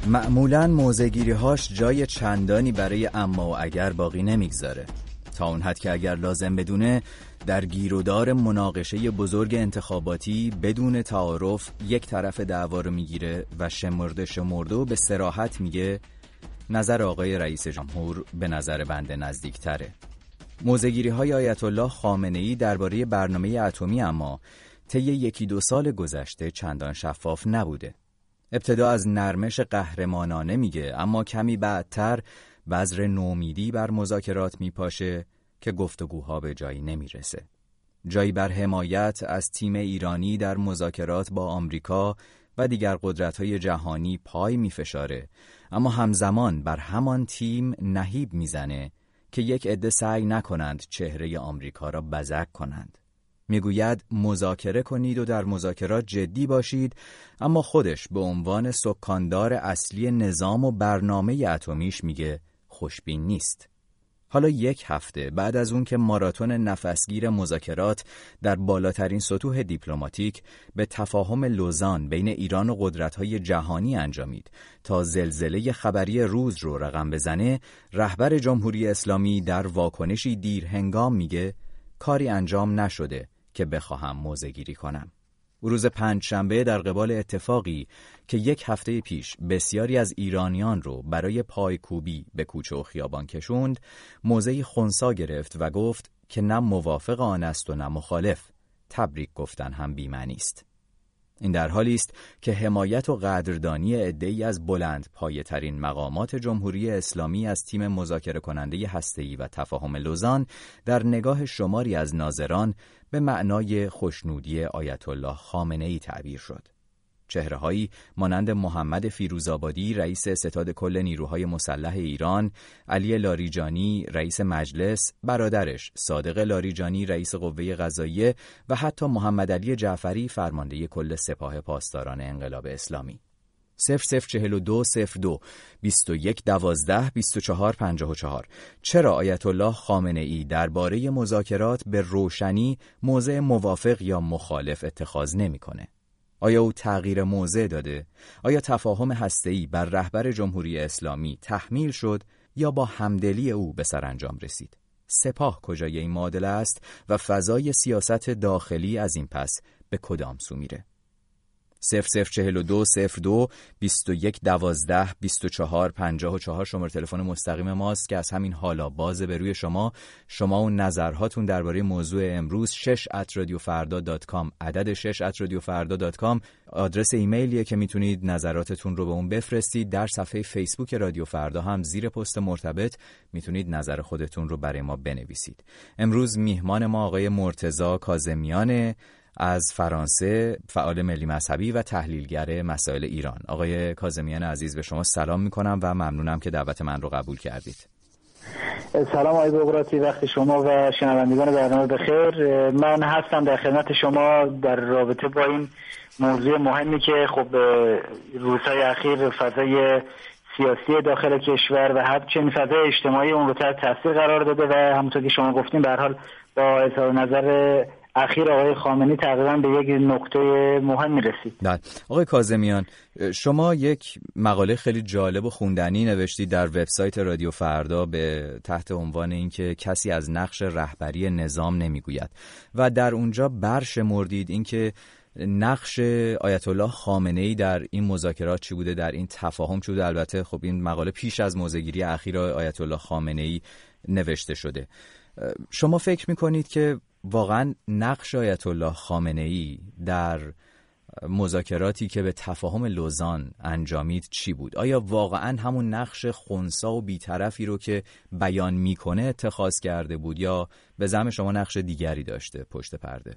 معمولاً موضع‌گیری‌هاش جای چندانی برای اما و اگر باقی نمیگذاره، تا اون حد که اگر لازم بدونه در گیرودار مناقشه بزرگ انتخاباتی بدون تعارف یک طرف دعوا رو میگیره و شمرده و به صراحت میگه نظر آقای رئیس جمهور به نظر بنده نزدیکتره. موضع‌گیری‌های آیت الله خامنه‌ای درباره برنامه اتمی اما طی 1-2 سال گذشته چندان شفاف نبوده. ابتدا از نرمش قهرمانانه میگه، اما کمی بعدتر بذر نومیدی بر مذاکرات میپاشه که گفتگوها به جایی نمیرسه. جایی بر حمایت از تیم ایرانی در مذاکرات با آمریکا و دیگر قدرت‌های جهانی پای میفشاره، اما همزمان بر همان تیم نهیب میزنه که یک عده سعی نکنند چهره آمریکا را بزک کنند. میگوید مذاکره کنید و در مذاکرات جدی باشید، اما خودش به عنوان سکاندار اصلی نظام و برنامه اتمیش میگه خوشبین نیست. حالا 1 هفته بعد از اون که ماراتون نفسگیر مذاکرات در بالاترین سطوح دیپلماتیک به تفاهم لوزان بین ایران و قدرت‌های جهانی انجامید تا زلزله خبری روز رو رقم بزنه، رهبر جمهوری اسلامی در واکنشی دیر هنگام میگه کاری انجام نشده که بخواهم موضع‌گیری کنم. روز پنجشنبه در قبال اتفاقی که 1 هفته پیش بسیاری از ایرانیان رو برای پایکوبی به کوچه و خیابان کشوند، موضعی خنثی گرفت و گفت که نه موافق آن است و نه مخالف. تبریک گفتن هم بی‌معنی است. این در حالی است که حمایت و قدردانی عده‌ای از بلند پایه‌ترین مقامات جمهوری اسلامی از تیم مذاکره کننده هسته‌ای و تفاهم لوزان در نگاه شماری از ناظران به معنای خوشنودی آیت الله خامنه‌ای تعبیر شد. چهره‌هایی مانند محمد فیروزآبادی رئیس ستاد کل نیروهای مسلح ایران، علی لاریجانی رئیس مجلس، برادرش صادق لاریجانی رئیس قوه قضاییه و حتی محمد علی جعفری فرمانده کل سپاه پاسداران انقلاب اسلامی. 004202 2112 2454. چرا آیت الله خامنه‌ای درباره مذاکرات به روشنی موضع موافق یا مخالف اتخاذ نمی‌کنه؟ آیا او تغییر موضع داده؟ آیا تفاهم هسته‌ای بر رهبر جمهوری اسلامی تحمیل شد یا با همدلی او به سرانجام رسید؟ سپاه کجای این معادله است و فضای سیاست داخلی از این پس به کدام سو میره؟ 004202 2112 2454 شماره تلفن مستقیم ماست که از همین حالا بازه به روی شما و نظرهاتون درباره موضوع امروز. 6@radiofarda.com عدد 6@radiofarda.com آدرس ایمیلیه که میتونید نظراتتون رو به اون بفرستید. در صفحه فیسبوک رادیو فردا هم زیر پست مرتبط میتونید نظر خودتون رو برای ما بنویسید. امروز میهمان ما آقای مرتضی کاظمیان از فرانسه، فعال ملی مذهبی و تحلیلگر مسائل ایران. آقای کاظمیان عزیز، به شما سلام میکنم و ممنونم که دعوت من رو قبول کردید. سلام آقای بقراطی، وقت شما و شنوندگان برنامه بخیر. من هستم در خدمت شما در رابطه با این موضوع مهمی که خب روزهای اخیر فضای سیاسی داخل کشور و همچنین فضای اجتماعی اون رو تحت تاثیر قرار داده و همونطور که شما گفتین به هر حال با اظهار نظر اخیر آقای خامنه‌ای تقریبا به یک نقطه مهمی رسید. بله آقای کاظمیان، شما یک مقاله خیلی جالب و خوندنی نوشتید در وبسایت رادیو فردا به تحت عنوان اینکه کسی از نقش رهبری نظام نمیگوید و در اونجا برشمردید اینکه نقش آیت الله خامنه‌ای در این مذاکرات چی بوده، در این تفاهم چی بوده. البته خب این مقاله پیش از موضع‌گیری اخیر آیت الله خامنه‌ای نوشته شده. شما فکر می‌کنید که واقعا نقش آیت الله خامنه‌ای در مذاکراتی که به تفاهم لوزان انجامید چی بود؟ آیا واقعا همون نقش خنثی و بی‌طرفی رو که بیان میکنه اتخاذ کرده بود یا به زعم شما نقش دیگری داشته پشت پرده؟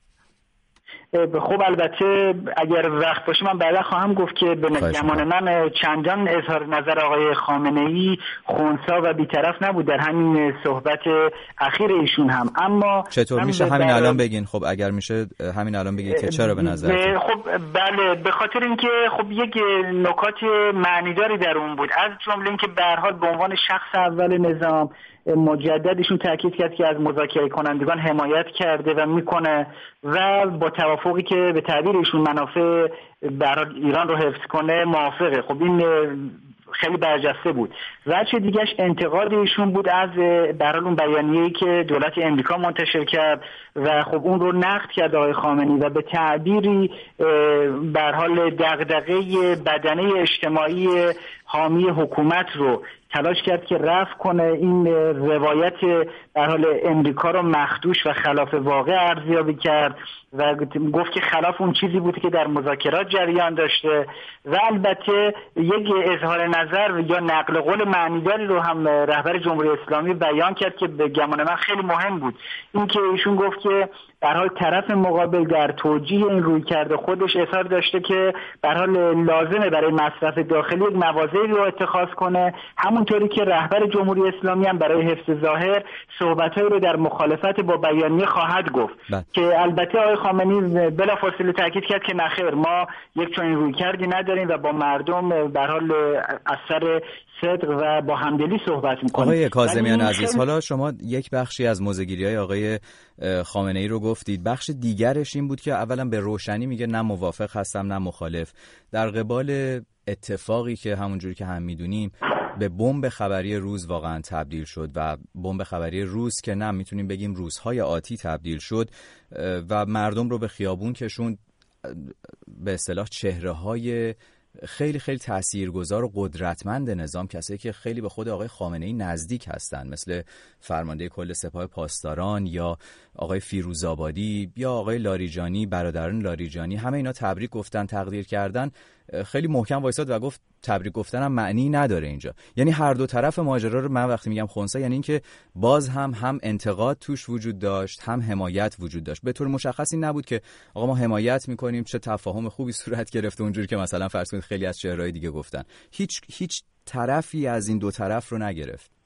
خب البته اگر وقت باشه من بعدا خواهم گفت که به گمان من چندان اظهار نظر آقای خامنه‌ای خنثی و بی‌طرف نبود در همین صحبت اخیر ایشون هم. اما چطور میشه همین الان بگین؟ خب اگر میشه همین الان بگین که چرا به نظر خب بله، به خاطر اینکه خب یک نکات معنیداری در اون بود، از جمله اینکه به هر حال به عنوان شخص اول نظام مجددشون تاکید کرد که از مذاکره کنندگان حمایت کرده و میکنه و با توافقی که به تعبیر ایشون منافع ایران رو حفظ کنه موافقه. خب این خیلی برجسته بود. وجه دیگهش انتقاد ایشون بود از به هر حال اون بیانیه‌ای که دولت امریکا منتشر کرد و خب اون رو نقد کرد آقای خامنه‌ای و به تعبیری به هر حال دغدغه بدنه اجتماعی حامی حکومت رو تلاش کرد که رفع کنه، این روایت به هر حال امریکا رو مخدوش و خلاف واقع ارزیابی کرد و گفت که خلاف اون چیزی بود که در مذاکرات جریان داشته و البته یک اظهار نظر یا نقل قول معنیداری رو هم رهبر جمهوری اسلامی بیان کرد که به گمان من خیلی مهم بود. این که ایشون گفت که به هر حال طرف مقابل در توجیه این رویکرد خودش اظهار داشته که به هر حال لازمه برای مصرف داخلی یک مواضعی رو اتخاذ کنه، همونطوری که رهبر جمهوری اسلامی هم برای حفظ ظاهر صحبت‌هایی رو در مخالفت با بیانیه خواهد گفت که البته آقای خامنه‌ای بلافاصله تاکید کرد که نخیر، ما یک چنین رویکردی نداریم و با مردم به هر حال از سر صدق و با همدلی صحبت می‌کنیم. آقای کاظمیان عزیز، حالا شما یک بخشی از موضع‌گیری‌های آقای خامنه‌ای رو گفتید، بخش دیگرش این بود که اولا به روشنی میگه نه موافق هستم نه مخالف، در قبال اتفاقی که همونجوری که هم میدونیم به بمب خبری روز واقعا تبدیل شد و بمب خبری روز که نه میتونیم بگیم روزهای آتی تبدیل شد و مردم رو به خیابون کشوند، به اصطلاح چهره‌های خیلی خیلی تاثیرگذار و قدرتمند نظام، کسایی که خیلی به خود آقای خامنه‌ای نزدیک هستن، مثل فرمانده کل سپاه پاسداران یا آقای فیروزآبادی یا آقای لاریجانی، برادران لاریجانی، همه اینا تبریک گفتن، تقدیر کردن. خیلی محکم وایساد و گفت تبریک گفتن هم معنی نداره اینجا. یعنی هر دو طرف ماجرا رو من وقتی میگم خنثی، یعنی اینکه باز هم انتقاد توش وجود داشت، هم حمایت وجود داشت. به طور مشخصی نبود که آقا ما حمایت میکنیم، چه تفاهم خوبی صورت گرفته اونجوری که مثلا فرض کنید خیلی از شعرهای دیگه گفتن. هیچ طرفی از این دو طرف رو نگرفت.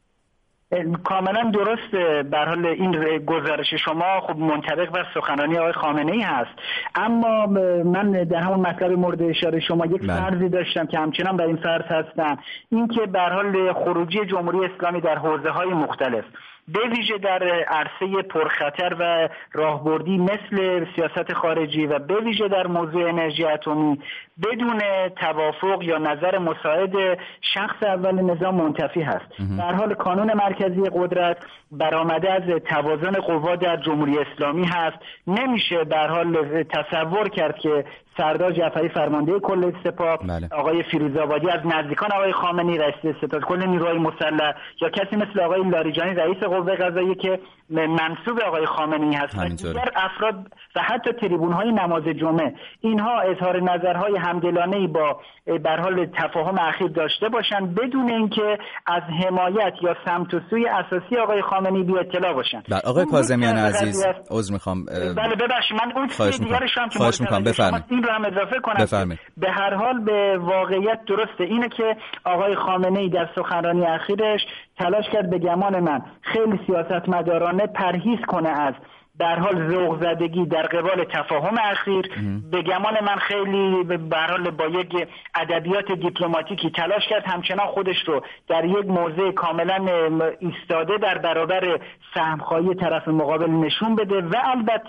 کاملا درسته. به هر حال این گزارش شما خب منطبق بر سخنرانی آقای خامنه‌ای هست، اما من در همون مطلب مورد اشاره شما یک فرضی داشتم که همچنان بر این فرض هستم، این که به هر حال خروجی جمهوری اسلامی در حوزه‌های مختلف، به ویژه در عرصه پرخطر و راهبردی مثل سیاست خارجی و به ویژه در موضوع انرژی اتمی، بدون توافق یا نظر مساعد شخص اول نظام منتفی هست. در حال کانون مرکزی قدرت برآمده از توازن قوا در جمهوری اسلامی هست. نمیشه در حال تصور کرد که سردار جعفری فرمانده کل سپاه، آقای فیروزآبادی از نزدیکان آقای خامنه‌ای رئیس ستاد کل نیروهای مسلح یا کسی مثل آقای لاریجانی رئیس قوه قضاییه که منسوب آقای خامنه‌ای هست و دیگر افراد و حتی تریبون‌های نماز جمعه، اینها اظهار نظرهای همدلانه‌ای با به هر حال تفاهم اخیر داشته باشن بدون اینکه از حمایت یا سمت و سوی اساسی آقای خامنه‌ای بی اطلاع باشن. آقای کاظمیان عزیز، عذر میخوام. بله ببخشید، من اون چیز دیگرش هم که این رو هم اضافه کنم. به هر حال به واقعیت درسته اینه که آقای خامنه‌ای در سخنرانی اخیرش تلاش کرد به گمان من خیلی سیاستمدارانه پرهیز کنه از در حال ذوق زدگی در قبال تفاهم اخیر. به گمان من خیلی به هر حال با یک ادبیات دیپلماتیکی تلاش کرد همچنان خودش رو در یک موضع کاملا ایستاده در برابر سهمخواهی طرف مقابل نشون بده و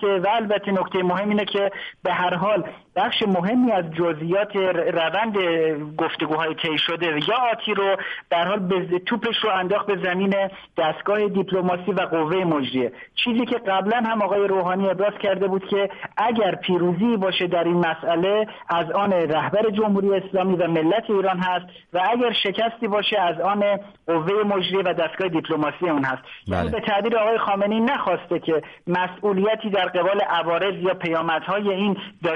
البته نکته مهم اینه که به هر حال بخش مهمی از جزئیات روند گفتگوهای طی شده یا آتی رو در حال توپش رو انداخت به زمین دستگاه دیپلماسی و قوه مجریه، چیزی که قبلا هم آقای روحانی ابراز کرده بود که اگر پیروزی باشه در این مسئله از آن رهبر جمهوری اسلامی و ملت ایران هست و اگر شکستی باشه از آن قوه مجریه و دستگاه دیپلماسی اون هست. یعنی به تعبیر آقای خامنه‌ای نخواسته که مسئولیتی در قبال عوارض یا پیامدهای این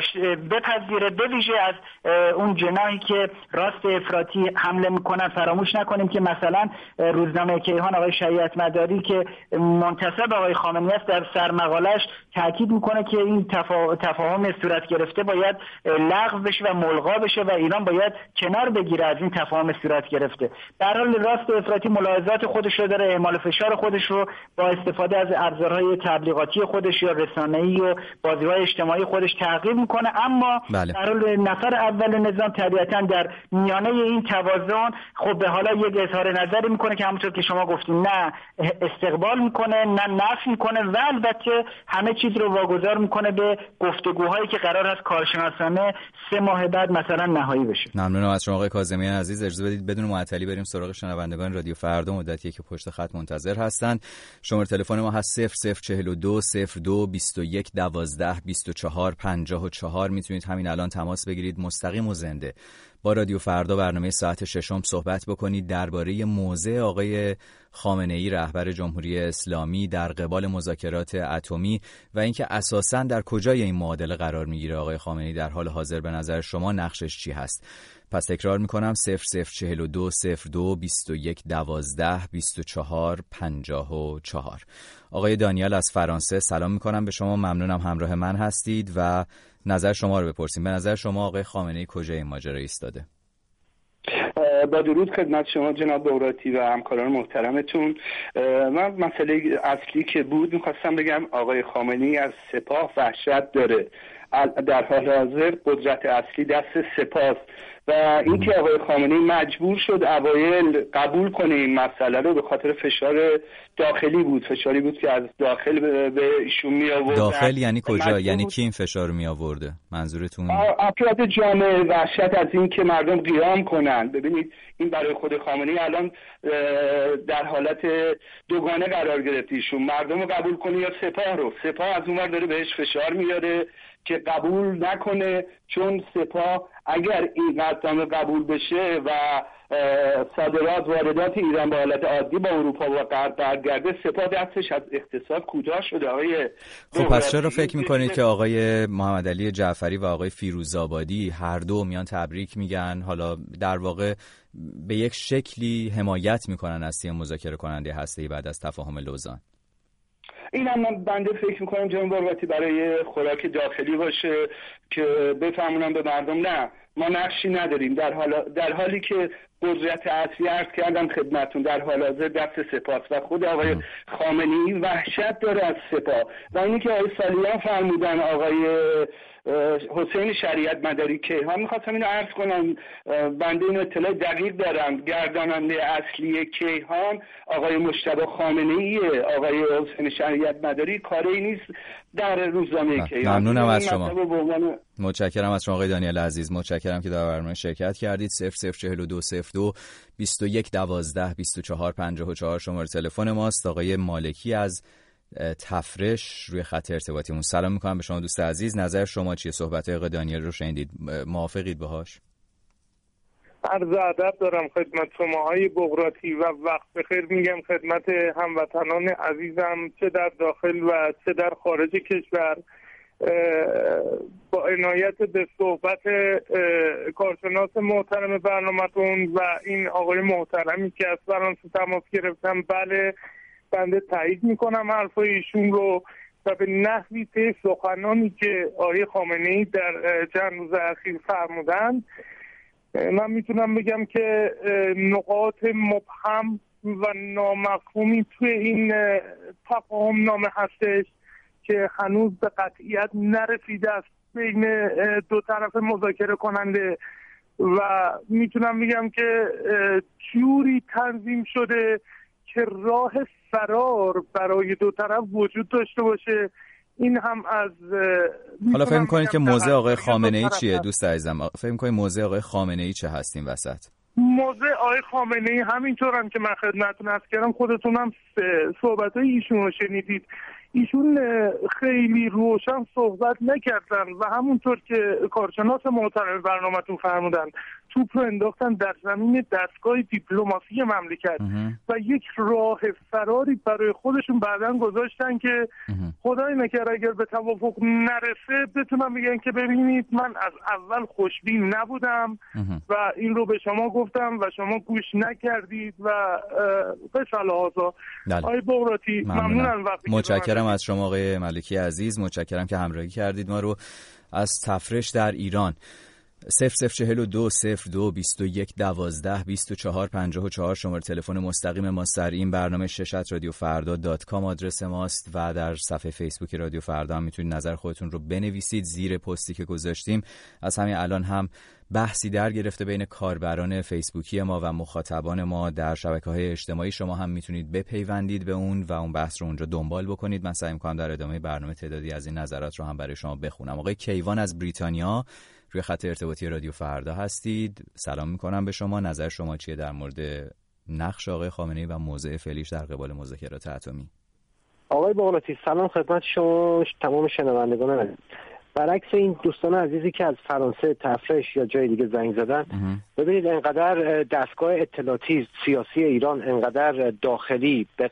بپذیره، به ویژه از اون جناحی که راست افراطی حمله میکنن. فراموش نکنیم که مثلا روزنامه کیهان آقای شریعت مداری که منتسب آقای خامنه‌ای است در سرمقاله مقالش تاکید میکنه که این تفاهم صورت گرفته باید لغو بشه و ملغا بشه و ایران باید کنار بگیره از این تفاهم صورت گرفته. در حال راست افراطی ملاحظات خودش رو داره، اعمال فشار خودش رو با استفاده از ابزارهای تبلیغاتی خودش یا رسانه‌ای و بازی‌های اجتماعی خودش تغییر میکنه، اما در حال نفر اول نظام طبیعتاً در میانه این توازن خب به حالا یک اظهار نظری میکنه که همونطور که شما گفتین نه استقبال میکنه نه نفی میکنه و البته همه چیز رو واگذار میکنه به گفتگوهایی که قرار است کارشناسانه 3 ماه بعد مثلا نهایی بشه. ممنونم از شما آقای کاظمیان عزیز. اجازه بدید بدون معطلی بریم سراغ شنوندگان رادیو فردا، مدتیه که پشت خط منتظر هستن. شماره تلفن ما هست 0042 02 21 12 24 54. میتونید همین الان تماس بگیرید مستقیم و زنده با رادیو فردا برنامه ساعت 6 صحبت بکنید درباره موضع آقای خامنه‌ای رهبر جمهوری اسلامی در قبال مذاکرات اتمی و اینکه اساساً در کجای این معادله قرار میگیره آقای خامنه‌ای در حال حاضر. به نظر شما نقشش چی هست؟ پس تکرار میکنم 0042 02 21 12 24 54. آقای دانیال از فرانسه سلام میکنم به شما، ممنونم همراه من هستید و نظر شما رو بپرسیم. به نظر شما آقای خامنه‌ای کجای این ماجرا ایستاده؟ با درود خدمت شما جناب بغراتی و همکاران محترمتون. من مسئله اصلی که بود میخواستم بگم آقای خامنه‌ای از سپاه وحشت داره. در حال حاضر قدرت اصلی دست سپاه و اینکه آقای خامنه‌ای مجبور شد اوایل قبول کنه این مسئله رو به خاطر فشار داخلی بود، فشاری بود که از داخل به ایشون می آورد. داخل یعنی کجا؟ یعنی کی این فشار رو می آورده؟ منظورتون؟ افراد جامعه وحشت از این که مردم قیام کنن. ببینید این برای خود خامنه‌ای الان در حالت دوگانه قرار گرفت، ایشون مردم رو قبول کنه یا سپاه رو. سپاه از اونور داره بهش فشار میاره که قبول نکنه، چون سپاه اگر این قطعنامه قبول بشه و صادرات واردات ایران به حالت عادی با اروپا و غرب برگرده، سپاه دستش از اقتصاد کوتاه شده. خب پس چرا فکر میکنید که آقای محمد علی جعفری و آقای فیروزآبادی هر دو میان تبریک میگن، حالا در واقع به یک شکلی حمایت میکنن از تیم مذاکره کننده هسته‌ای بعد از تفاهم لوزان؟ این هم بنده فکر میکنم جناب بغراتی برای خوراک داخلی باشه که بفهمونم به مردم نه ما نقشی نداریم، در حالی که قدرت اصلی عرض کردم خدمتون در حال حاضر دست سپاس و خود آقای خامنه‌ای وحشت داره از سپاه. و اینی که آقای سالیان فرمودن آقای حسین شریعت مداری کیهان، میخواستم اینو عرض کنم، بنده این اطلاع دقیق دارم، گرداننده اصلی کیهان آقای مجتبی خامنه‌ایه، آقای حسین شریعت مداری کاری نیست در روزنامه کیهان. ممنونم از شما، متشکرم از شما آقای دانیال عزیز، متشکرم که در برنامه شرکت کردید. 0042 02 21 12 24 54 شماره تلفن ماست. آقای مالکی از تفرش روی خط ارتباطیمون. سلام میکنم به شما دوست عزیز، نظر شما چیه؟ صحبت آقای دانیال رو شنیدید، موافقید باهاش؟ عرض ادب دارم خدمت شما آقای بغراتی و وقت بخیر میگم خدمت هموطنان عزیزم چه در داخل و چه در خارج کشور. با عنایت به صحبت کارشناس محترم برنامه‌تون و این آقای محترمی که از فرانسه تماس گرفتم، بله بنده تایید میکنم حرفای ایشون رو و به نحوی طی سخنانی که آقای خامنه‌ای در چند روز اخیر فرمودند من میتونم بگم که نقاط مبهم و نامفهومی توی این تفاهم نامه هستش که هنوز به قطعیت نرسیده است بین دو طرف مذاکره کننده و میتونم بگم که جوری تنظیم شده که راه فرار برای دو طرف وجود داشته باشه. این هم از حالا فکر می‌کنید که موضع آقای خامنه‌ای چیه دوست عزیزم؟ فکر می‌کنید موضع آقای خامنه‌ای چه هست این وسط؟ موضع آقای خامنه‌ای همینطور هم که من خدمتتون عرض کردم، خودتون هم صحبت‌های ایشون رو شنیدید، ایشون خیلی روشن صحبت نکردن و همونطور که کارشناس محترم برنامه‌تون فرمودن توپ رو انداختن در زمین دستگاه دیپلماسی مملکت و یک راه فراری برای خودشون بعداً گذاشتن که خدای نکرد اگر به توافق نرسه بتونم بگن که ببینید من از اول خوشبین نبودم و این رو به شما گفتم و شما گوش نکردید و به صلاح آقای بغراتی ممنونم. متشکرم متشکرم از شما آقای ملکی عزیز، متشکرم که همراهی کردید ما رو از تفرش در ایران. 0042 02 21 12 24 54 شماره تلفن مستقیم ماست. در این برنامه @radiofarda.com آدرس ماست و در صفحه فیسبوک رادیو فردا هم میتونید نظر خودتون رو بنویسید. زیر پستی که گذاشتیم از همین الان هم بحثی در گرفته بین کاربران فیسبوکی ما و مخاطبان ما در شبکه‌های اجتماعی. شما هم میتونید بپیوندید به اون و اون بحث رو اونجا دنبال بکنید. من سعی می‌کنم در ادامه برنامه تعدادی از این نظرات رو هم برای شما بخونم. آقای کیوان از بریتانیا روی خط ارتباطی رادیو فردا هستید. سلام میکنم به شما. نظر شما چیه در مورد نقش آقای خامنه‌ای و موضع فعلیش در قبال مذاکرات اتمی؟ آقای بغراتی سلام خدمت شما تمام شنوندگان. برعکس این دوستان عزیزی که از فرانسه، تفرش یا جای دیگه زنگ زدن، ببینید انقدر دستگاه اطلاعاتی سیاسی ایران انقدر داخلی به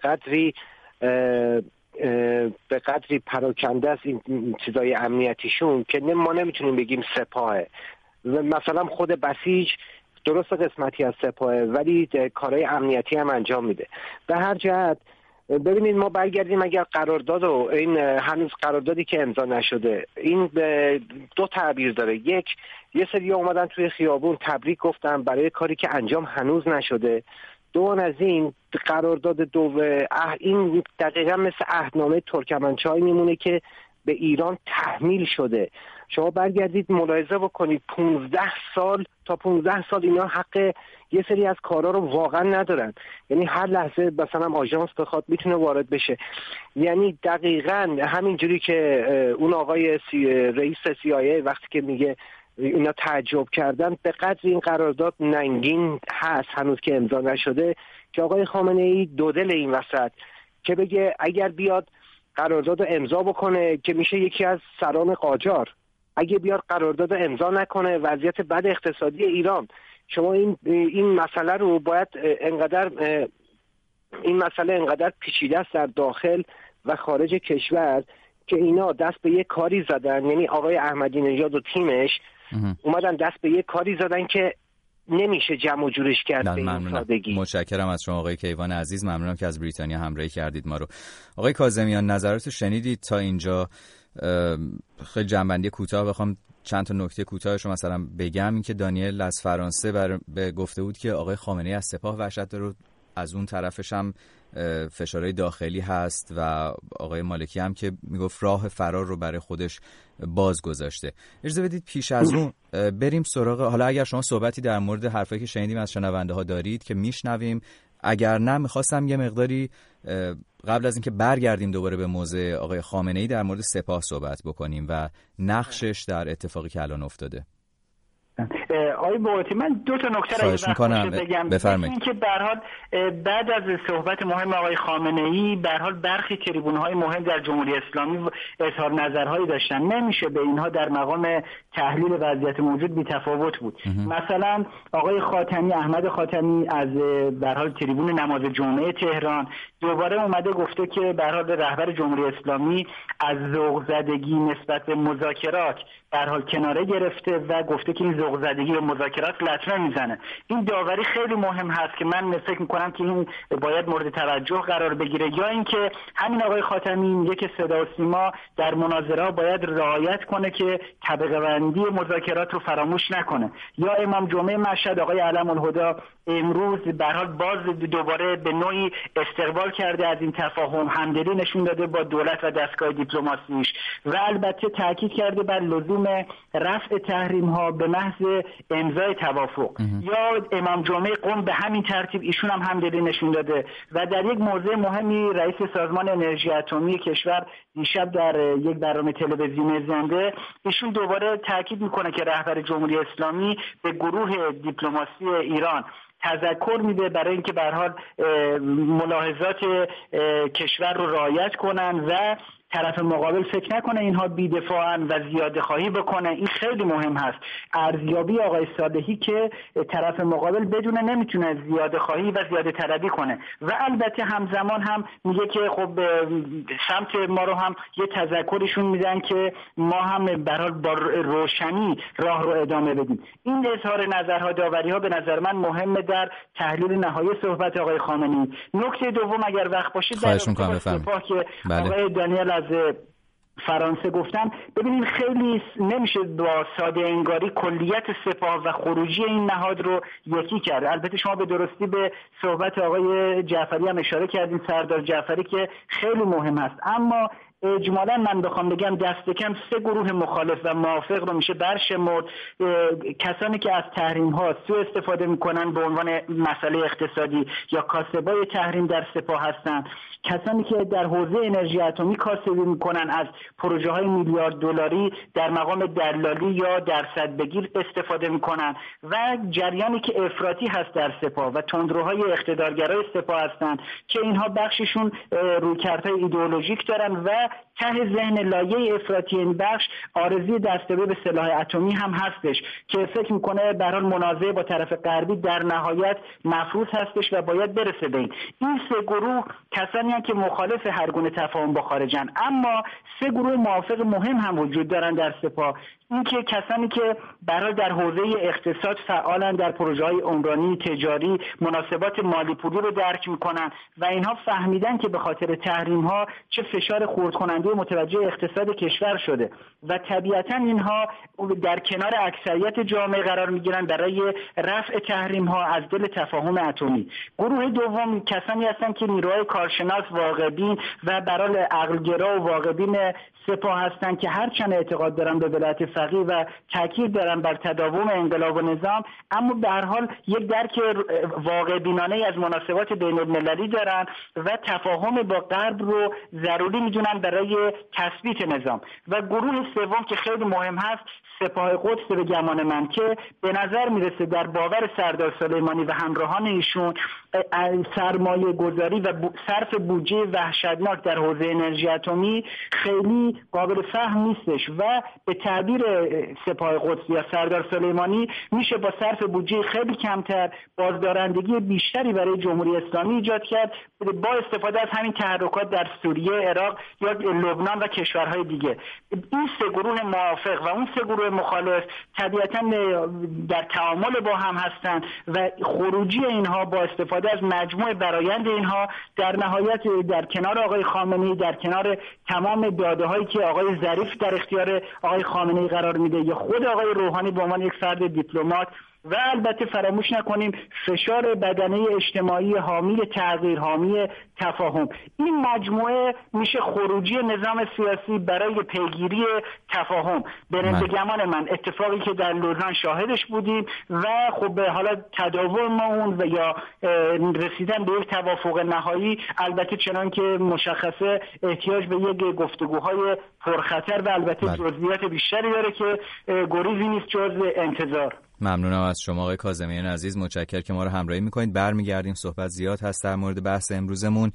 قدری پراکنده است این چیزای امنیتیشون که ما نمیتونیم بگیم سپاهه. مثلا خود بسیج درست قسمتی از سپاهه ولی کارهای امنیتی هم انجام میده. به هر جهت ببینید ما برگردیم اگر قرارداد و این هنوز قراردادی که امضا نشده، این دو تعبیر داره. یک، یه سری اومدن توی خیابون تبریک گفتن برای کاری که انجام هنوز نشده. دوم از این قرارداد این دقیقا مثل عهدنامه ترکمنچای میمونه که به ایران تحمیل شده. شما برگردید ملاحظه بکنید 15 سال اینا حق یه سری از کارا رو واقعا ندارن. یعنی هر لحظه مثلا آژانس بخواد میتونه وارد بشه. یعنی دقیقاً همینجوری که اون آقای رئیس CIA وقتی که میگه اینا تعجب کردن، به قدر این قرارداد ننگین هست هنوز که امضا نشده که آقای خامنه‌ای دو دل این وسط که بگه اگر بیاد قرارداد امضا بکنه که میشه یکی از سران قاجار، اگه بیاد قرارداد امضا نکنه وضعیت بد اقتصادی ایران. شما این مسئله رو باید انقدر پیچیده است در داخل و خارج کشور که اینا دست به یک کاری زدن. یعنی آقای احمدی نژاد و تیمش اومدن دست به یک کاری زدن که نمیشه جمع و جورش کرد به این سادگی. متشکرم از شما آقای کیوان عزیز، ممنونم که از بریتانیا همراهی کردید ما رو. آقای کاظمیان نظراتو شنیدید تا اینجا؟ خیلی جنبندی کوتاه بخوام چند تا نکته کوتاهش رو مثلا بگم، این که دانیل از فرانسه به گفته بود که آقای خامنه‌ای از سپاه وحشت داره، از اون طرفش هم فشارهای داخلی هست و آقای مالکی هم که میگفت راه فرار رو برای خودش باز گذاشته. اجازه بدید پیش از اون بریم سراغ، حالا اگر شما صحبتی در مورد حرفایی که شنیدیم از شنونده ها دارید که میشنویم، اگر نه میخواستم یه مقداری قبل از اینکه برگردیم دوباره به موضوع آقای خامنه‌ای در مورد سپاه صحبت بکنیم و نقشش در اتفاقی که الان افتاده. آقای بغراتی من دو تا نکته رو بگم. بفرمایید. این که به هر حال بعد از صحبت مهم آقای خامنه‌ای به هر حال برخی تریبون‌های مهم در جمهوری اسلامی اظهار نظرهایی داشتن، نمیشه به اینها در مقام تحلیل وضعیت موجود بی‌تفاوت بود. مثلا آقای خاتمی، احمد خاتمی از به هر حال تریبون نماز جمعه تهران دوباره اومده گفته که به هر حال رهبر جمهوری اسلامی از ذوق زدگی نسبت به مذاکرات به هر حال کناره گرفته و گفته که این ذوق زدگی به مذاکرات لطمه میزنه. این داوری خیلی مهم هست که من فکر میکنم که این باید مورد توجه قرار بگیره. یا اینکه همین آقای خاتمی میگه که صدا و سیما در مناظره باید رعایت کنه که طبقه بندی مذاکرات رو فراموش نکنه. یا امام جمعه مشهد آقای علم الهدی امروز به هر حال باز دوباره به نوعی استقبال کرده از این تفاهم، همدلی نشون داده با دولت و دستگاه دیپلماسیش و البته تاکید کرده بر لزوم رفع تحریم ها به محض امضای توافق. یا امام جمعه قم به همین ترتیب ایشون هم همدلی نشون داده و در یک موضوع مهمی رئیس سازمان انرژی اتمی کشور دیشب در یک برنامه تلویزیونی زنده ایشون دوباره تاکید میکنه که رهبر جمهوری اسلامی به گروه دیپلماسی ایران تذکر میده برای اینکه به هر حال ملاحظات کشور رو رعایت کنن و طرف مقابل فکر نکنه اینها بی‌دفاعن و زیاده خواهی بکنه. این خیلی مهم هست. ارزیابی آقای صالحی که طرف مقابل بدونه نمیتونه زیاده خواهی و زیاده طلبی کنه و البته همزمان هم میگه که خب سمت ما رو هم یه تذکرشون میدن که ما هم برحال با روشنی راه رو ادامه بدیم. این اظهار نظرها، داوری‌ها به نظر من مهمه در تحلیل نهایی صحبت آقای خامنه‌ای. نکته دوم اگر وقت باشه در سپاه که آقای دانیل از فرانسه گفتم، ببینید خیلی نمیشه با ساده انگاری کلیت سپاه و خروجی این نهاد رو یکی کرد. البته شما به درستی به صحبت آقای جعفری هم اشاره کردین، سردار جعفری، که خیلی مهم است، اما اجمالا من بخوام بگم دست کم 3 گروه مخالف و موافق رو میشه برشمرد. کسانی که از تحریم ها سوء استفاده میکنن به عنوان مسئله اقتصادی یا کاسبای تحریم در سپاه هستن، کسانی که در حوزه انرژی اتمی کاسبی میکنن، از پروژه های میلیارد دلاری در مقام دلالی یا درصد بگیر استفاده میکنن، و جریانی که افراطی هست در سپاه و تندروهای اقتدارگرای سپاه هستن که اینها بخششون رویکردهای ایدئولوژیک دارن و ته ذهن لایه افراطی این بخش آرزوی دستیابی به سلاح اتمی هم هستش که فکر میکنه به هر حال منازعه با طرف غربی در نهایت مفروض هستش و باید برسه به این 3 گروه کسانی هستند که مخالف هر گونه تفاهم با خارجن. اما 3 گروه موافق مهم هم وجود دارن در سپاه. این که کسانی که برای در حوزه اقتصاد فعالن، در پروژه‌های عمرانی، تجاری، مناسبات مالی پولی رو درک میکنن و اینها فهمیدن که به خاطر تحریم‌ها چه فشار خردکننده متوجه اقتصاد کشور شده و طبیعتاً اینها در کنار اکثریت جامعه قرار میگیرن برای رفع تحریم‌ها از دل تفاهم اتمی. گروه دوم کسانی هستند که نیروهای کارشناس، واقع‌بین و برای عقلگرا و واقع‌بین سپاه هستند که هرچند اعتقاد دارن به ولایت فقیه و تاکید دارن بر تداوم انقلاب و نظام، اما به هر حال یک درک واقع بینانه از مناسبات بین المللی دارن و تفاهم با غرب رو ضروری میدونن برای تثبیت نظام. و گروه سوم که خیلی مهم هست، سپاه قدس به گمان من که به نظر میرسه در باور سردار سلیمانی و همراهان ایشون سرمایه گذاری و صرف بودجه وحشتناک در حوزه انرژی اتمی خیلی قابل فهم نیستش و به تعبیر سپاه قدس یا سردار سلیمانی میشه با صرف بودجه خیلی کمتر بازدارندگی بیشتری برای جمهوری اسلامی ایجاد کرد با استفاده از همین تحرکات در سوریه، عراق یا لبنان و کشورهای دیگه. این 3 گروه موافق و اون 3 گروه مخالف طبیعتاً در تعامل با هم هستند و خروجی اینها با استفاده از مجموع برآیند اینها در نهایت در کنار آقای خامنه‌ای، در کنار تمام داده‌هایی که آقای ظریف در اختیار آقای خامنه‌ای قرار میده یا خود آقای روحانی به عنوان یک فرد دیپلمات و البته فراموش نکنیم فشار بدنه اجتماعی حامی تغییر، حامی تفاهم، این مجموعه میشه خروجی نظام سیاسی برای پیگیری تفاهم. به گمان من اتفاقی که در لوزان شاهدش بودیم و خب حالا تداوم اون و یا رسیدن به یک توافق نهایی البته چنان که مشخصه احتیاج به یک گفتگوهای پرخطر و البته جزئیات بیشتری داره که گریزی نیست جز انتظار. ممنونم از شما آقای کاظمیان عزیز، متشکرم که ما رو همراهی میکنید. برمیگردیم، صحبت زیاد هست در مورد بحث امروزمون.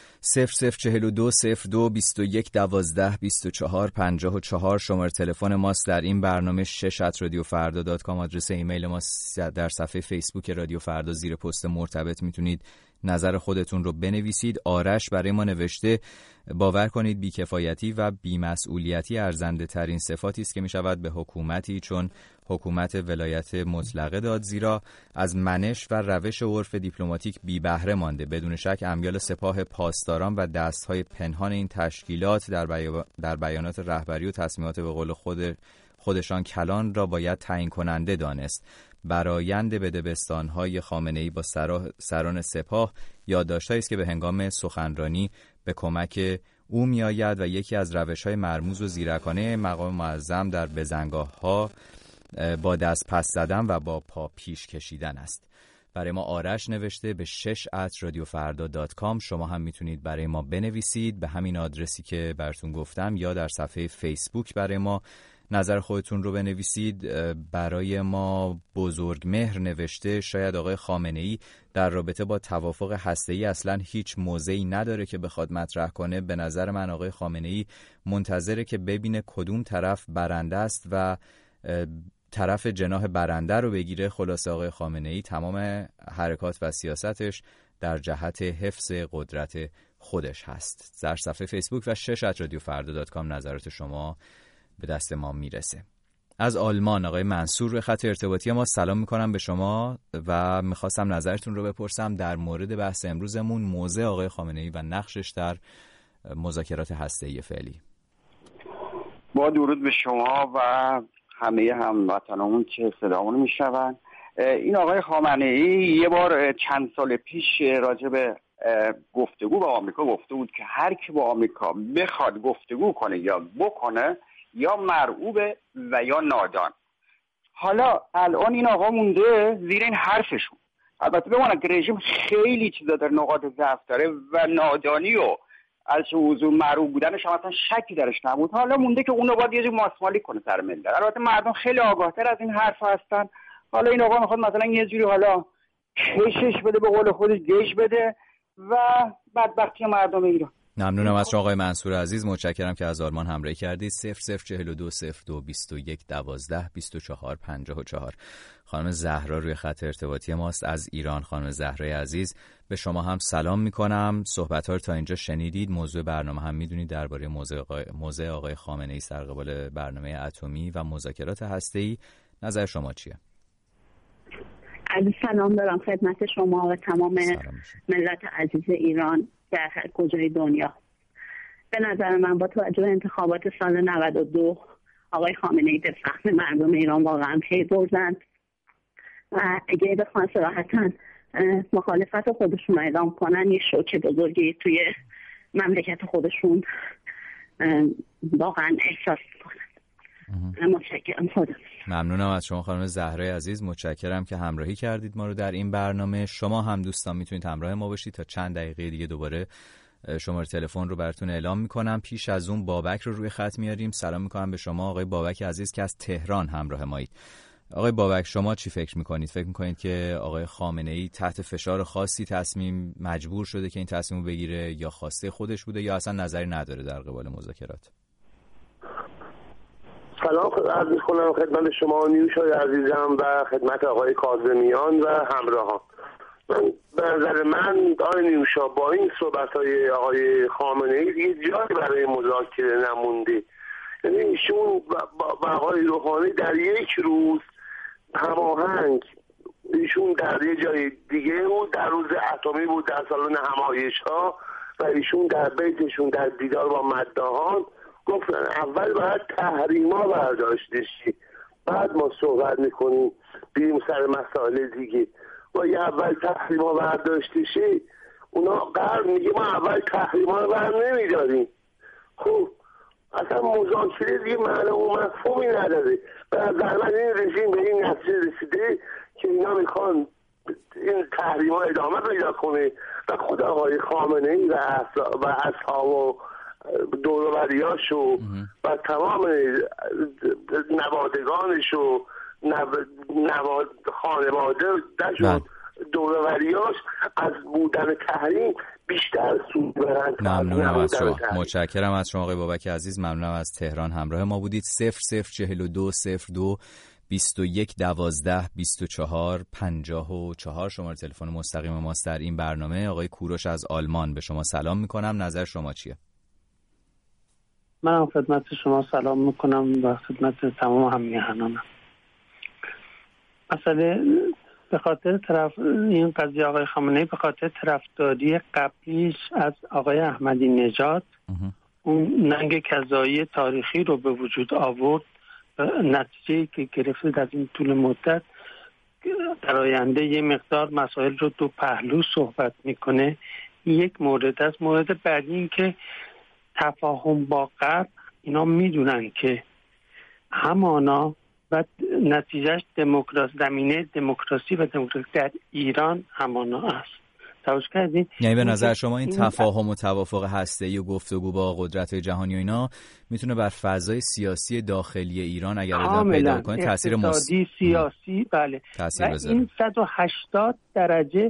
0042 02 21 12 24 54 شماره تلفن ماست در این برنامه. 6@radiofarda.com آدرس ایمیل ما. در صفحه فیسبوک رادیو فردا زیر پست مرتبط میتونید نظر خودتون رو بنویسید. آرش برای ما نوشته باور کنید بیکفایتی و بیمسئولیتی ارزنده ترین صفاتی است که می شود به حکومتی چون حکومت ولایت مطلقه داد، زیرا از منش و روش عرف دیپلماتیک بی بهره مانده. بدون شک امیال سپاه پاسداران و دستهای پنهان این تشکیلات در بیانات رهبری و تصمیمات به قول خودشان کلان را باید تعیین کننده دانست. برآیند بدبستان‌های خامنه‌ای با سران سپاه یادداشت‌هایی است که به هنگام سخنرانی به کمک او می‌آید و یکی از روش‌های مرموز و زیرکانه مقام معظم در بزنگاه‌ها با دست پس زدن و با پا پیش کشیدن است. برای ما آرش نوشته به 6@radiofarda.com. شما هم میتونید برای ما بنویسید به همین آدرسی که براتون گفتم یا در صفحه فیسبوک برای ما نظر خودتون رو بنویسید. برای ما بزرگمهر نوشته شاید آقای خامنه‌ای در رابطه با توافق هسته‌ای اصلا هیچ موضعی نداره که بخواد مطرح کنه. به نظر من آقای خامنه‌ای منتظره که ببینه کدوم طرف برنده است و طرف جناح برنده رو بگیره. خلاصه آقای خامنه‌ای تمام حرکات و سیاستش در جهت حفظ قدرت خودش هست. در صفحه فیسبوک و 6@radiofarda.com نظرات شما به دست ما میرسه. از آلمان آقای منصور روی خط ارتباطی ما. سلام میکنم به شما و میخواستم نظرتون رو بپرسم در مورد بحث امروزمون، موضع آقای خامنه‌ای و نقشش در مذاکرات هسته‌ای فعلی. با درود به شما و همه هموطنامون که صدامون میشنون. این آقای خامنه‌ای یه بار چند سال پیش راجع به گفتگو با آمریکا گفته بود که هر کی با آمریکا بخواد گفتگو کنه یا بکنه یا مرعوبه و یا نادان. حالا الان این آقا مونده زیر این حرفشون. البته بماند که رژیم خیلی چیزا در نقاط ضعف داره و نادانی و از حضور معروف بودنش هم اصلا شکی درش نبود. حالا مونده که اونو باید یه جور ماسمالی کنه سر ملت. البته مردم خیلی آگاهتر از این حرف هستن. حالا این آقا میخواد مثلا یه جوری حالا کشش بده، به قول خودش گش بده و بدبختی مردم ایران. ممنونم از شما آقای منصور عزیز، متشکرم که از آلمان همراهی کردید. 00420221122454. خانم زهرا روی خط ارتباطی ماست از ایران. خانم زهرای عزیز به شما هم سلام میکنم. صحبت‌ها رو تا اینجا شنیدید. موضوع برنامه هم میدونید درباره موضع آقای خامنه‌ای در قبال برنامه اتمی و مذاکرات هسته‌ای. نظر شما چیه؟ عزیز سلام دارم خدمت شما و تمام ملت عزیز ایران در هر کجای دنیا. به نظر من با توجه به انتخابات سال 92 آقای خامنه‌ای به فهم مردم ایران واقعا پی بردن و اگه بخوان صراحتاً مخالفت خودشون اعلام کنن یه شوک بزرگی توی مملکت خودشون واقعا احساس کنن. متشکرم. خدا ممنونم از شما خانم زهرای عزیز، متشکرم که همراهی کردید ما رو در این برنامه. شما هم دوستان میتونید همراه ما باشید. تا چند دقیقه دیگه دوباره شماره تلفن رو براتون اعلام میکنم. پیش از اون بابک رو روی خط میاریم. سلام میکنم به شما آقای بابک عزیز که از تهران همراه مایید. آقای بابک شما چی فکر میکنید؟ فکر میکنید که آقای خامنه‌ای تحت فشار خاصی مجبور شده که این تصمیم رو بگیره یا خواسته خودش بوده یا اصلا نظری نداره در قبال مذاکرات؟ سلام عرض می‌کنم خدمت شما نیوشای عزیزم و خدمت آقای کاظمیان و همراهان. من به نظر من آقای نیوشا با این صحبت‌های آقای خامنه‌ای دیگه جایی برای مذاکره نمونده. یعنی ایشون با آقای روحانی در یک روز هماهنگ، ایشون در یه جای دیگه بود، در روز اتمی بود در سالن همایش‌ها و ایشون در بیتشون در دیدار با مداحان گفتن اول باید تحریما برداشته شی، بعد ما صحبت میکنیم بریم سر مسائل دیگه. و اول تحریما برداشته شی، اونا غرب میگه ما اول تحریما رو بر نمیداریم. خب اصلا مذاکره دیگه معنی و مفهومی نداره. به نظر من این رژیم به این نتیجه رسیده که اینا میخوان این تحریما ادامه پیدا کنه و خود آقای خامنه‌ای و اصحاب و دوروریاش و تمام نوادگانش و خانواده دشون دوروریاش از بودن تحریم بیشتر سود برند. ممنونم از شما، متشکرم از شما آقای بابک عزیز، ممنونم از تهران همراه ما بودید. 004202 2112 24 54 شماره تلفن مستقیم ماست در این برنامه. آقای کوروش از آلمان به شما سلام میکنم. نظر شما چیه؟ من خدمت شما سلام میکنم و خدمت تمام همیهنانم. مسئله به خاطر این قضیه آقای خامنه‌ای به خاطر طرفداری قبلیش از آقای احمدی نژاد اون ننگ کذایی تاریخی رو به وجود آورد. نتیجه‌ای که گرفته از این طول مدت در آینده یه مقدار مسائل رو دو پهلو صحبت میکنه. یک مورد از مورد بعدی این که تفاهم با غرب، اینا میدونن که همانا و نتیجهش زمینه دموکراسی و دموکراسی در ایران همانا است. توجه کردین؟ یعنی به نظر شما این تفاهم و توافق هسته‌ای و گفتگو با قدرت‌های جهانی و اینا میتونه بر فضای سیاسی داخلی ایران اگر ادامه پیدا کنه تاثیر سیاسی بله تاثیر بذاره؟ این 180 درجه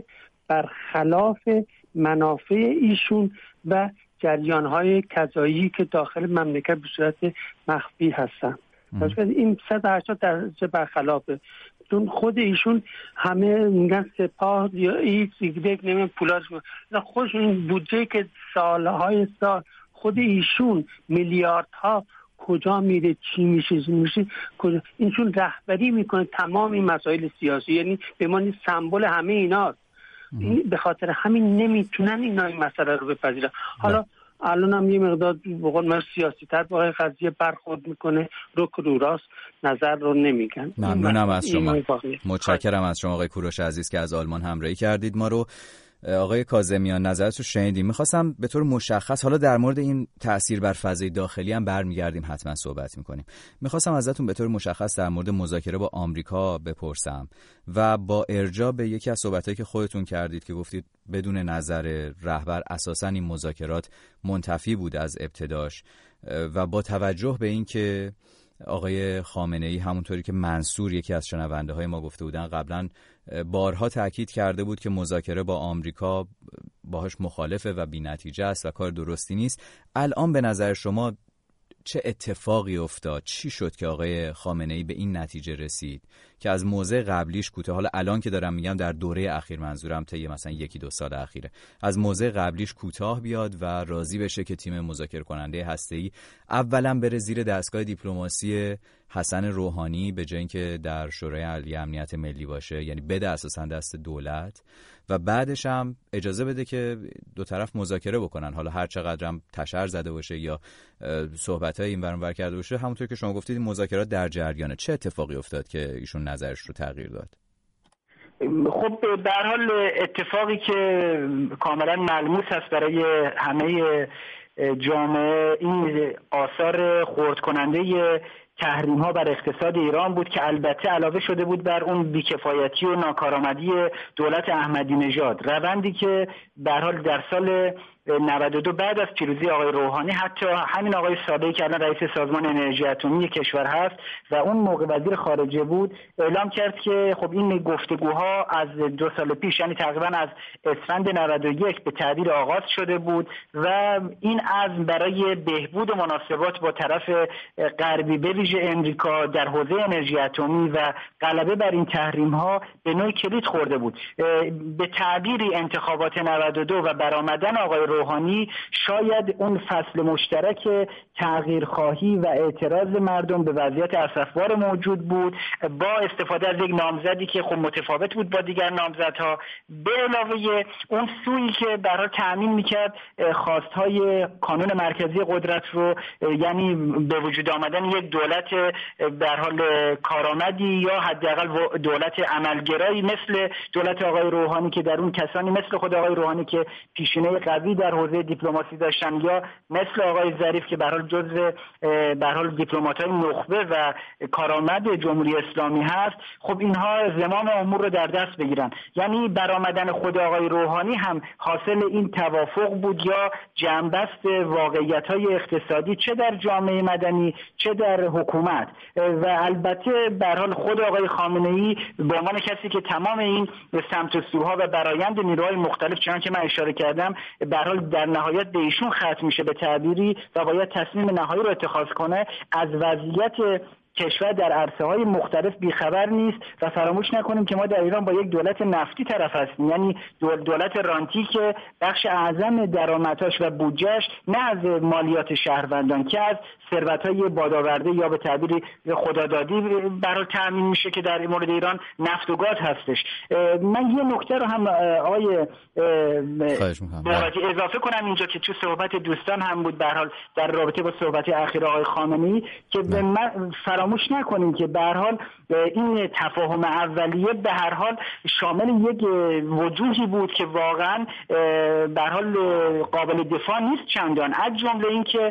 برخلاف منافع ایشون و جریان‌های قضایی که داخل مملکت به صورت مخفی هستن. این 180 درجه برخلافه، چون خود ایشون همه میگن سپاه یا ایکس ایگرگ نمیم پولاش، خودشون این بودجه که سالهای سال خود ایشون میلیاردها کجا میره، چی میشه کجا، اینشون رهبری میکنه تمام این مسائل سیاسی، یعنی به معنی سمبل همه ایناست. به خاطر همین نمیتونن این مسئله رو بپذیرن. حالا الان هم یه مقدار بقول من سیاسی تر با قضیه برخورد میکنه، رو راست نظر رو نمیگن. ممنونم از شما، متشکرم از شما آقای کوروش عزیز که از آلمان همراهی کردید ما رو. آقای کاظمیان نظرتو شنیدیم، میخواستم به طور مشخص، حالا در مورد این تأثیر بر فضای داخلی هم برمیگردیم حتما صحبت میکنیم، میخواستم ازتون به طور مشخص در مورد مذاکره با آمریکا بپرسم و با ارجاع به یکی از صحبتایی که خودتون کردید که گفتید بدون نظر رهبر اساساً این مذاکرات منتفی بود از ابتداش و با توجه به این که آقای خامنه‌ای همونطوری که منصور یکی از شنونده‌های ما گفته بودن قبلا بارها تاکید کرده بود که مذاکره با آمریکا باهاش مخالفه و بی‌نتیجه است و کار درستی نیست، الان به نظر شما چه اتفاقی افتاد؟ چی شد که آقای خامنه‌ای به این نتیجه رسید که از موضع قبلیش کوتاه، حالا الان که دارم میگم در دوره اخیر، منظورم طی مثلا 1-2 سال اخیره، از موضع قبلیش کوتاه بیاد و راضی بشه که تیم مذاکره کننده هسته‌ای اولا بره زیر دستگاه دیپلماسی حسن روحانی به جای اینکه در شورای عالی امنیت ملی باشه، یعنی بده اساسا دست دولت، و بعدش هم اجازه بده که دو طرف مذاکره بکنن، حالا هر چقدر هم تشر زده باشه یا صحبت‌های این ور اون ور کرده باشه، همونطور که شما گفتید مذاکرات در جریانه. چه اتفاقی افتاد که ایشون نظرش رو تغییر داد؟ خب به هر حال اتفاقی که کاملا ملموس است برای همه جامعه این آثار خرد کننده تحریم ها بر اقتصاد ایران بود که البته علاوه شده بود بر اون بیکفایتی و ناکارآمدی دولت احمدی نژاد، روندی که به هر حال در سال 92 بعد از پیروزی آقای روحانی حتی همین آقای ساده‌ای که الان رئیس سازمان انرژی اتمی کشور هست و اون موقع وزیر خارجه بود اعلام کرد که خب این گفتگوها از 2 سال پیش، یعنی تقریبا از اسفند 91 به تعبیر آغاز شده بود و این عزم برای بهبود مناسبات با طرف غربی به ویژه امریکا در حوزه انرژی اتمی و غلبه بر این تحریم ها به نوعی کلید خورده بود. به تعبیری انتخابات 92 و برآمدن آقای روحانی شاید اون فصل مشترک تغییرخواهی و اعتراض مردم به وضعیت اسفبار موجود بود، با استفاده از یک نامزدی که خب متفاوت بود با دیگر نامزدها، به علاوه اون سویی که برای تأمین میکرد خواستهای کانون مرکزی قدرت رو، یعنی به وجود آمدن یک دولت به هر حال کارآمدی یا حداقل دولت عملگرایی مثل دولت آقای روحانی که در اون کسانی مثل خود آقای روحانی که پیشینه قوی در حوزه دیپلماسی داشتن یا مثل آقای ظریف که به هر حال جزو به هر حال دیپلمات‌های نخبه و کارآمد جمهوری اسلامی هست، خب اینها زمام امور رو در دست بگیرن. یعنی برآمدن خود آقای روحانی هم حاصل این توافق بود یا جنبست واقعیت‌های اقتصادی چه در جامعه مدنی چه در حکومت، و البته به هر حال خود آقای خامنه‌ای به عنوان کسی که تمام این سمت و سوها و برآیند نیروهای مختلف چنانکه من اشاره کردم به هر حال در نهایت به ایشون ختم میشه به تعبیری و باید تصمیم نهایی رو اتخاذ کنه، از وضعیت کشور در عرصه‌های مختلف بیخبر نیست و فراموش نکنیم که ما در ایران با یک دولت نفتی طرف هستیم، یعنی دولت رانتی که بخش اعظم درآمدهاش و بودجهش نه از مالیات شهروندان که از ثروت‌های بادآورده یا به تعبیری خدادادی برای تامین میشه که در مورد ایران نفت و گاز هستش. من یه نکته رو هم آقای اضافه کنم اینجا که تو صحبت دوستان هم بود به هر حال در رابطه با صحبت اخیر آقای خامنه‌ای که من فراموش نکنیم که به هر حال این تفاهم اولیه به هر حال شامل یک وجوهی بود که واقعا به هر حال قابل دفاع نیست چندان، از جمله این که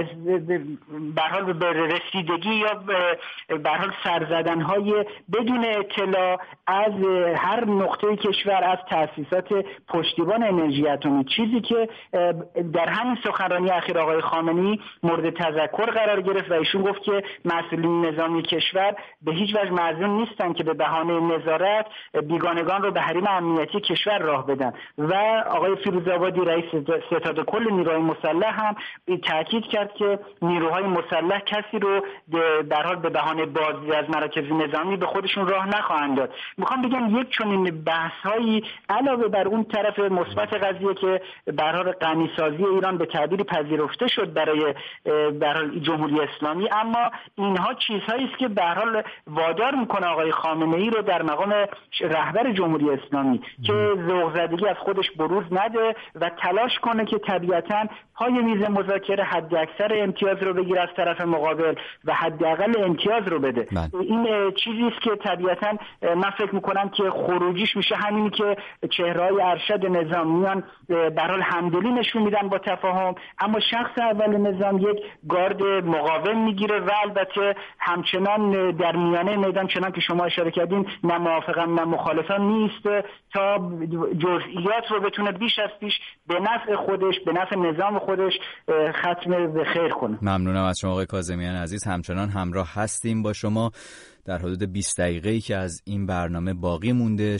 به هر حال به رسیدگی یا به هر حال سرزدن‌های بدون اطلاع از هر نقطه کشور از تأسیسات پشتیبان انرژی اتمی، چیزی که در همین سخنرانی اخیر آقای خامنه‌ای مورد تذکر قرار گرفت و ایشون گفت که مسئولین نظامی کشور به هیچ وجه معذور نیستن که به بهانه نظارت بیگانگان رو به حریم امنیتی کشور راه بدن. و آقای فیروزآبادی رئیس ستاد کل نیروهای مسلح هم تاکید کرد که نیروهای مسلح کسی رو در حال به بهانه بازی از مراکز نظامی به خودشون راه نخواهند داد. میخوام بگم یک چنین بحث‌هایی علاوه بر اون طرف مثبت قضیه که به هر حال غنی‌سازی ایران به تعبیر پذیرفته شد برای در حال جمهوری اسلامی، اما اینها چیزهایی است که به هر حال وادار میکنه آقای خامنه‌ای رو در مقام رهبر جمهوری اسلامی که ذوق زدگی از خودش بروز نده و تلاش کنه که طبیعتاً پای میز مذاکره حد اکثر امتیاز رو بگیره از طرف مقابل و حداقل امتیاز رو بده. این چیزی است که طبیعتاً من فکر میکنم که خروجیش میشه همینی که چهره‌های ارشد نظامیان به هر حال همدلی نشون میدن با تفاهم، اما شخص اول نظام یک گارد مقاوم میگیره و البته همچنان در میانه میدان چنان که شما اشاره کردین نه موافقم نه مخالفم نیست تا جزئیات رو بتونه بیش از پیش به نفع خودش به نفع نظام خودش ختم به خیر کنه. ممنونم از شما آقای کاظمیان عزیز. همچنان همراه هستیم با شما در حدود 20 دقیقه‌ای که از این برنامه باقی مونده.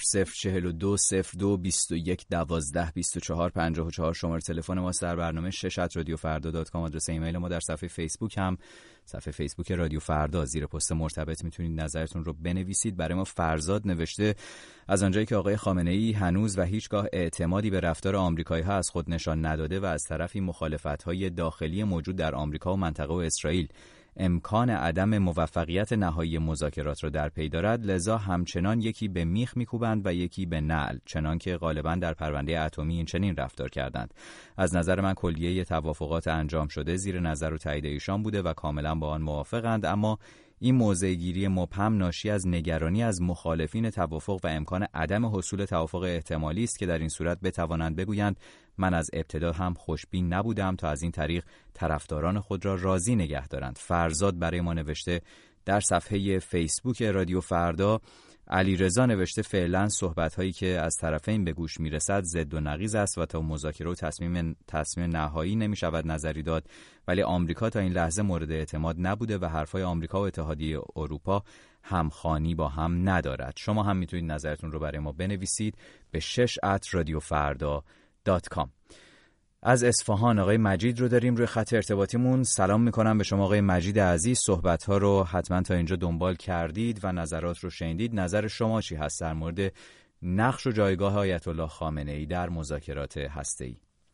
0042 02 21 12 24 54 شماره تلفن ما در برنامه 6@radiofarda.com. آدرس ایمیل ما در صفحه فیسبوک هم صفحه فیسبوک رادیو فردا زیر پست مرتبط میتونید نظرتون رو بنویسید. برای ما فرزاد نوشته از آنجایی که آقای خامنه‌ای هنوز و هیچگاه اعتمادی به رفتار آمریکایی‌ها از خود نشان نداده و از طرفی مخالفت‌های داخلی موجود در آمریکا و منطقه و اسرائیل امکان عدم موفقیت نهایی مذاکرات را در پی دارد، لذا همچنان یکی به میخ میکوبند و یکی به نعل، چنان که غالبا در پرونده اتمی این چنین رفتار کردند. از نظر من کلیه توافقات انجام شده زیر نظر و تایید ایشان بوده و کاملا با آن موافقند، اما این موضع‌گیری مبهم ناشی از نگرانی از مخالفین توافق و امکان عدم حصول توافق احتمالی است که در این صورت بتوانند بگویند من از ابتدا هم خوشبین نبودم تا از این طریق طرفداران خود را راضی نگه دارند. فرزاد برای ما نوشته در صفحه فیسبوک رادیو فردا. علیرضا نوشته فعلا صحبت‌هایی که از طرفین به گوش میرسد ضد و نقیض است و تا مذاکره و تصمیم نهایی نمی‌شود نظری داد، ولی آمریکا تا این لحظه مورد اعتماد نبوده و حرفای آمریکا و اتحادیه اروپا همخوانی با هم ندارد. شما هم میتونید نظرتون رو برای ما بنویسید به 6@radiofarda.com. از اصفهان آقای مجید رو داریم روی خط ارتباطیمون. سلام میکنم به شما آقای مجید عزیز. صحبت‌ها رو حتما تا اینجا دنبال کردید و نظرات رو شنیدید. نظر شما چی هست در مورد نقش و جایگاه آیت الله خامنه‌ای در مذاکرات هسته‌ای؟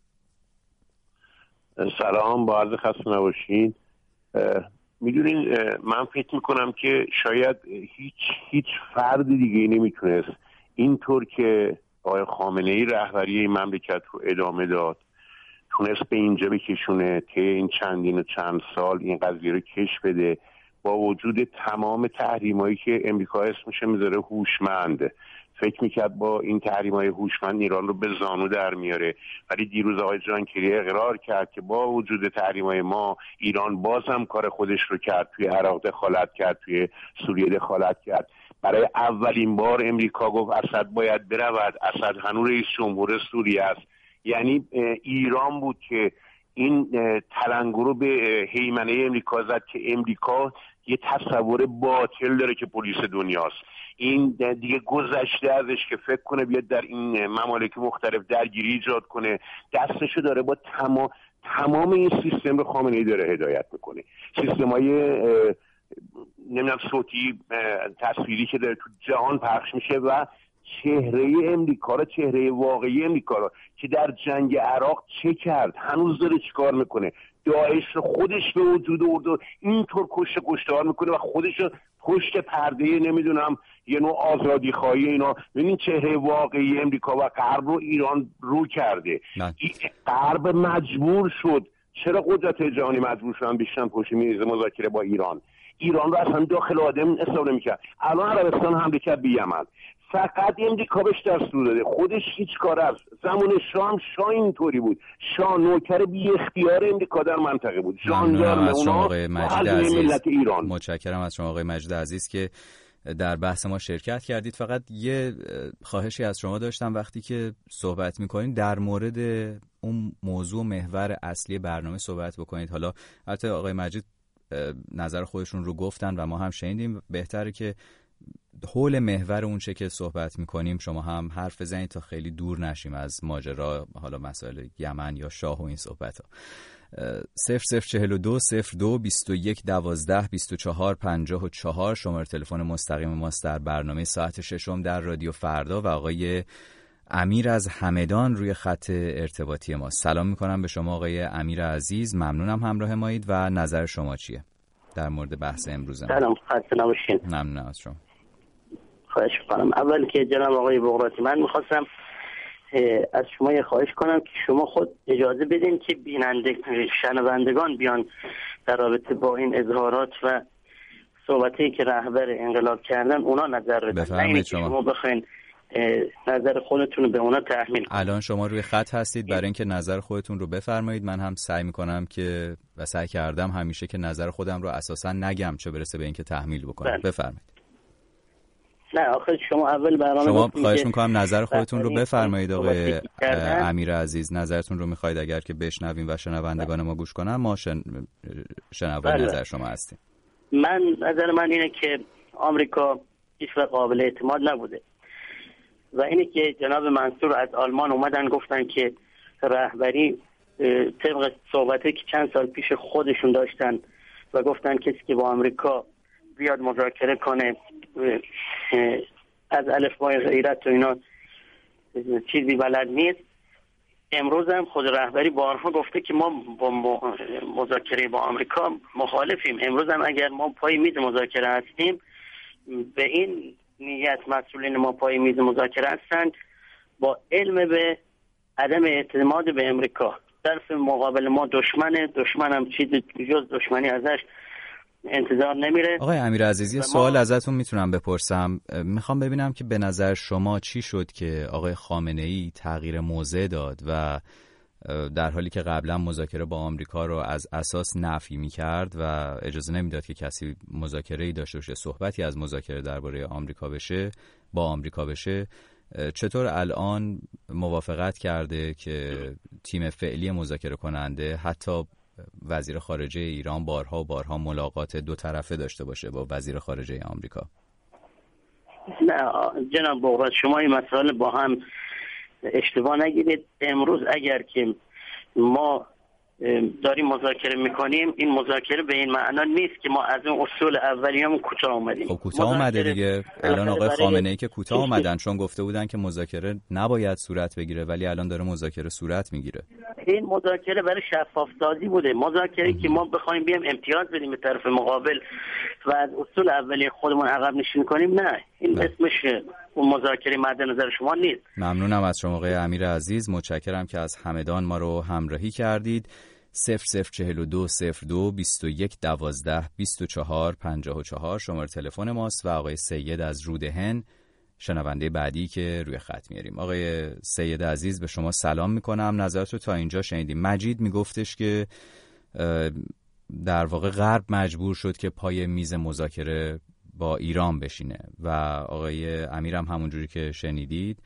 سلام، با عرض خسته نباشین. میدونین من فکر میکنم که شاید هیچ فرد دیگه نمیتونست اینطور که آقای خامنه‌ای رهبری این مملکت رو ادامه داد تونست به اینجا بکشونه که این چندین و چند سال این قضیه رو کش بده با وجود تمام تحریمایی که امریکا اسمش میذاره هوشمند. فکر میکرد با این تحریمای هوشمند ایران رو به زانو در میاره، ولی دیروز آقای جان کری اقرار کرد که با وجود تحریمای ما ایران بازم کار خودش رو کرد، توی عراق دخالت کرد، توی سوریه دخالت کرد. برای اولین بار امریکا گفت اسد باید برود. اسد هنوز رئیس جمهور سوریه است. یعنی ایران بود که این تلنگر رو به هیمنه امریکا زد که امریکا یه تصور باطل داره که پلیس دنیاست. این دیگه گذشته ازش که فکر کنه بیاد در این ممالک مختلف درگیری ایجاد کنه. دستشو داره با تمام این سیستم رو خامنه‌ای داره هدایت میکنه. سیستمای نمیدونم صوتی تصویری که داره تو جهان پخش میشه و چهره امریکا رو، چهره واقعی امریکا رو که در جنگ عراق چه کرد، هنوز داره چیکار میکنه، داعش رو خودش به وجود آورد و اینطور کشتار میکنه و خودش رو پشت پرده نمیدونم یه نوع آزادی خواهی اینا. ببین چهره واقعی امریکا و غرب رو ایران رو کرده. غرب مجبور شد چرا قدرت جهانی مجبور شدن بشینن پشت میز مذاکره با ایران رو اصلا داخل آدم حساب نمی‌کرد. الان عربستان حمله کرد به یمن، فقط امریکا بهش دستور داده، خودش هیچ کار از زمان شاه اینطوری بود. شاه نوکر بی اختیار امریکا در منطقه بود. ممنونم از شما آقای مجید عزیز. متشکرم از شما آقای مجید عزیز که در بحث ما شرکت کردید. فقط یه خواهشی از شما داشتم، وقتی که صحبت میکنید در مورد اون موضوع محور اصلی برنامه صحبت بکنید. حالا البته آقای مجید نظر خودشون رو گفتن و ما هم شنیدیم، بهتره که حول محور اون چه که صحبت میکنیم شما هم حرف بزنید تا خیلی دور نشیم از ماجرا، حالا مسائل یمن یا شاه و این صحبت ها. 0042 02 21 12 24 54 شماره تلفن مستقیم ماست در برنامه ساعت ششم در رادیو فردا و آقای امیر از همدان روی خط ارتباطی ما. سلام میکنم به شما آقای امیر عزیز، ممنونم همراه مایید و نظر شما چیه در مورد بحث امروز ما؟ سلام، خسته نباشین. ممنونم از شما. خواهش میکنم. اول که جناب آقای بغراتی، من میخواستم از شما یه خواهش کنم که شما خود اجازه بدین که شنوندگان بیان در رابطه با این اظهارات و صحبتی که رهبر انقلاب کردن اونا نظر بدن، نه اینکه شما بخواین نظر خودتون رو به اونا تحمیل کنید. الان شما روی خط هستید برای اینکه نظر خودتون رو بفرمایید. من هم سعی میکنم که و سعی کردم همیشه که نظر خودم رو اساسا نگم، چه برسه به اینکه تحمیل بکنم. بفرمایید. نه آخه شما اول برنامه شما خواهش میکنم نظر خودتون رو بفرمایید آقای امیر عزیز. نظرتون رو میخواید اگر که بشنویم و شنوندگان ما گوش کنن، ما شنوای نظر شما هستیم. نظر من اینه که آمریکا هیچ وقت قابل اعتماد نبوده و اینه که جناب منصور از آلمان اومدن گفتن که رهبری طبق صحبتی که چند سال پیش خودشون داشتن و گفتن کسی که با آمریکا بیاد مذاکره کنه از الفبای غیرت و اینا چیزی بلد نیست. امروز هم خود رهبری بارها گفته که ما با مذاکره با آمریکا مخالفیم. امروز هم اگر ما پای میز مذاکره هستیم، به این نیت مسئولین ما پای میز مذاکره هستند با علم به عدم اعتماد به امریکا. طرف مقابل ما دشمن هم چیزی جز دشمنی ازش انتظار نمیره. آقای امیر عزیزی سوال ازتون میتونم بپرسم؟ میخوام ببینم که به نظر شما چی شد که آقای خامنه‌ای تغییر موضع داد و در حالی که قبلا مذاکره با آمریکا رو از اساس نفی میکرد و اجازه نمیداد که کسی مذاکره‌ای داشته باشه، صحبتی از مذاکره درباره آمریکا بشه، با آمریکا بشه، چطور الان موافقت کرده که تیم فعلی مذاکره کننده حتی وزیر خارجه ایران بارها ملاقات دو طرفه داشته باشه با وزیر خارجه آمریکا؟ نه جناب بغرات، شما این مسائل با هم اشتباه نگیرید. امروز اگر که ما داریم مذاکره میکنیم، این مذاکره به این معنا نیست که ما از اون اصول اولیه‌مون کوتاه اومدیم. خب کوتاه اومده دیگه. الان آقای خامنه‌ای که کوتاه اومدن، چون گفته بودن که مذاکره نباید صورت بگیره، ولی الان داره مذاکره صورت میگیره. این مذاکره برای شفاف سازی بوده، مذاکره که ما بخوایم بیام امتیاز بدیم به طرف مقابل و از اصول اولیه خودمون عقب نشین کنیم، نه، این اسمش اون مذاکره مد نظر شما نیست. ممنونم از شما آقای امیر عزیز، متشکرم که از همدان ما رو همراهی کردید. 0042 02 21 12 24 54 شماره تلفن ماست و آقای سید از رودهن شنونده بعدی که روی خط میاریم. آقای سید عزیز به شما سلام میکنم. نظرت رو تا اینجا شنیدیم. مجید میگفتش که در واقع غرب مجبور شد که پای میز مذاکره با ایران بشینه و آقای امیرم همونجوری که شنیدید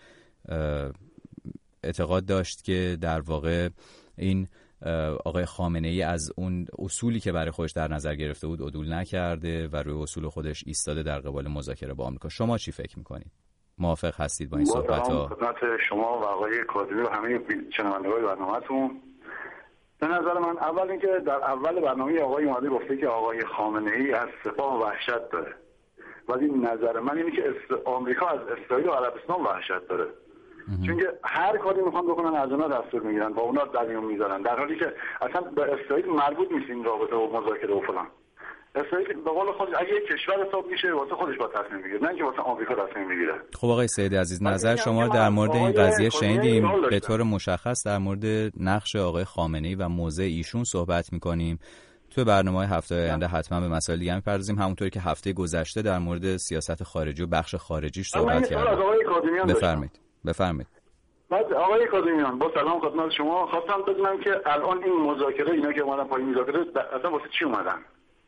اعتقاد داشت که در واقع این آقای خامنه‌ای از اون اصولی که برای خودش در نظر گرفته بود عدول نکرده و روی اصول خودش ایستاده در قبال مذاکره با آمریکا. شما چی فکر میکنید؟ موافق هستید با این صحبت‌ها؟ خدمت شما و آقای کاظمی و همه شنوندگان برنامه‌تون. به نظر من اول اینکه در اول برنامه آقای اومده گفته که آقای خامنه‌ای از سپاه وحشت داره. ولی نظر من اینه که آمریکا از اسرائیل و عربستان وحشت داره. چون که هر کاری میخوان بکنن از اونا دستور میگیرن، با اونا در میون میذارن، در حالی که اصلا به اسرائیل مربوط نیست این رابطه و مذاکره و فلان. اسرائیل به قول خودش اگه یک کشور حساب میشه واسه خودش با تصمیم بگیره، نه اینکه واسه آمریکا تصمیم بگیره. خب آقای سیدی عزیز، نظر شما رو در مورد این قضیه شنیدیم. به طور مشخص در مورد نقش آقای خامنه‌ای و موضع ایشون صحبت می‌کنیم. تو برنامه‌های هفته آینده حتما به مسائل دیگه می‌پردازیم، همونطوری که هفته گذشته در مورد سیاست خارجی و بخش خارجیش صحبت کردیم. بفرمایید. بعد آقای کاظمیان، با سلام خدمت شما، خواستم بدونم که الان این مذاکره، اینا که اومدن پای مذاکره اصلا واسه چی اومدن؟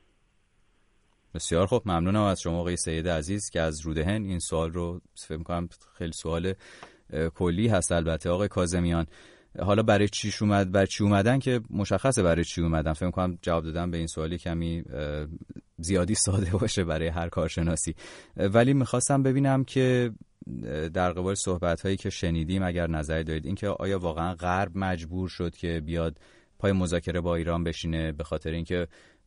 بسیار خوب، ممنونم از شما آقای سید عزیز که از رودهن این سوال رو فکر می‌کنم خیلی سوال کلی هست. البته آقای کاظمیان، حالا برای چی اومدن که مشخصه برای چی اومدن. فکر می‌کنم جواب دادن به این سوالی کمی زیادی ساده باشه برای هر کارشناسی، ولی می‌خواستم ببینم که در قبال صحبت‌هایی که شنیدیم اگر نظری دارید اینکه آیا واقعا غرب مجبور شد که بیاد پای مذاکره با ایران بشینه، به خاطر اینکه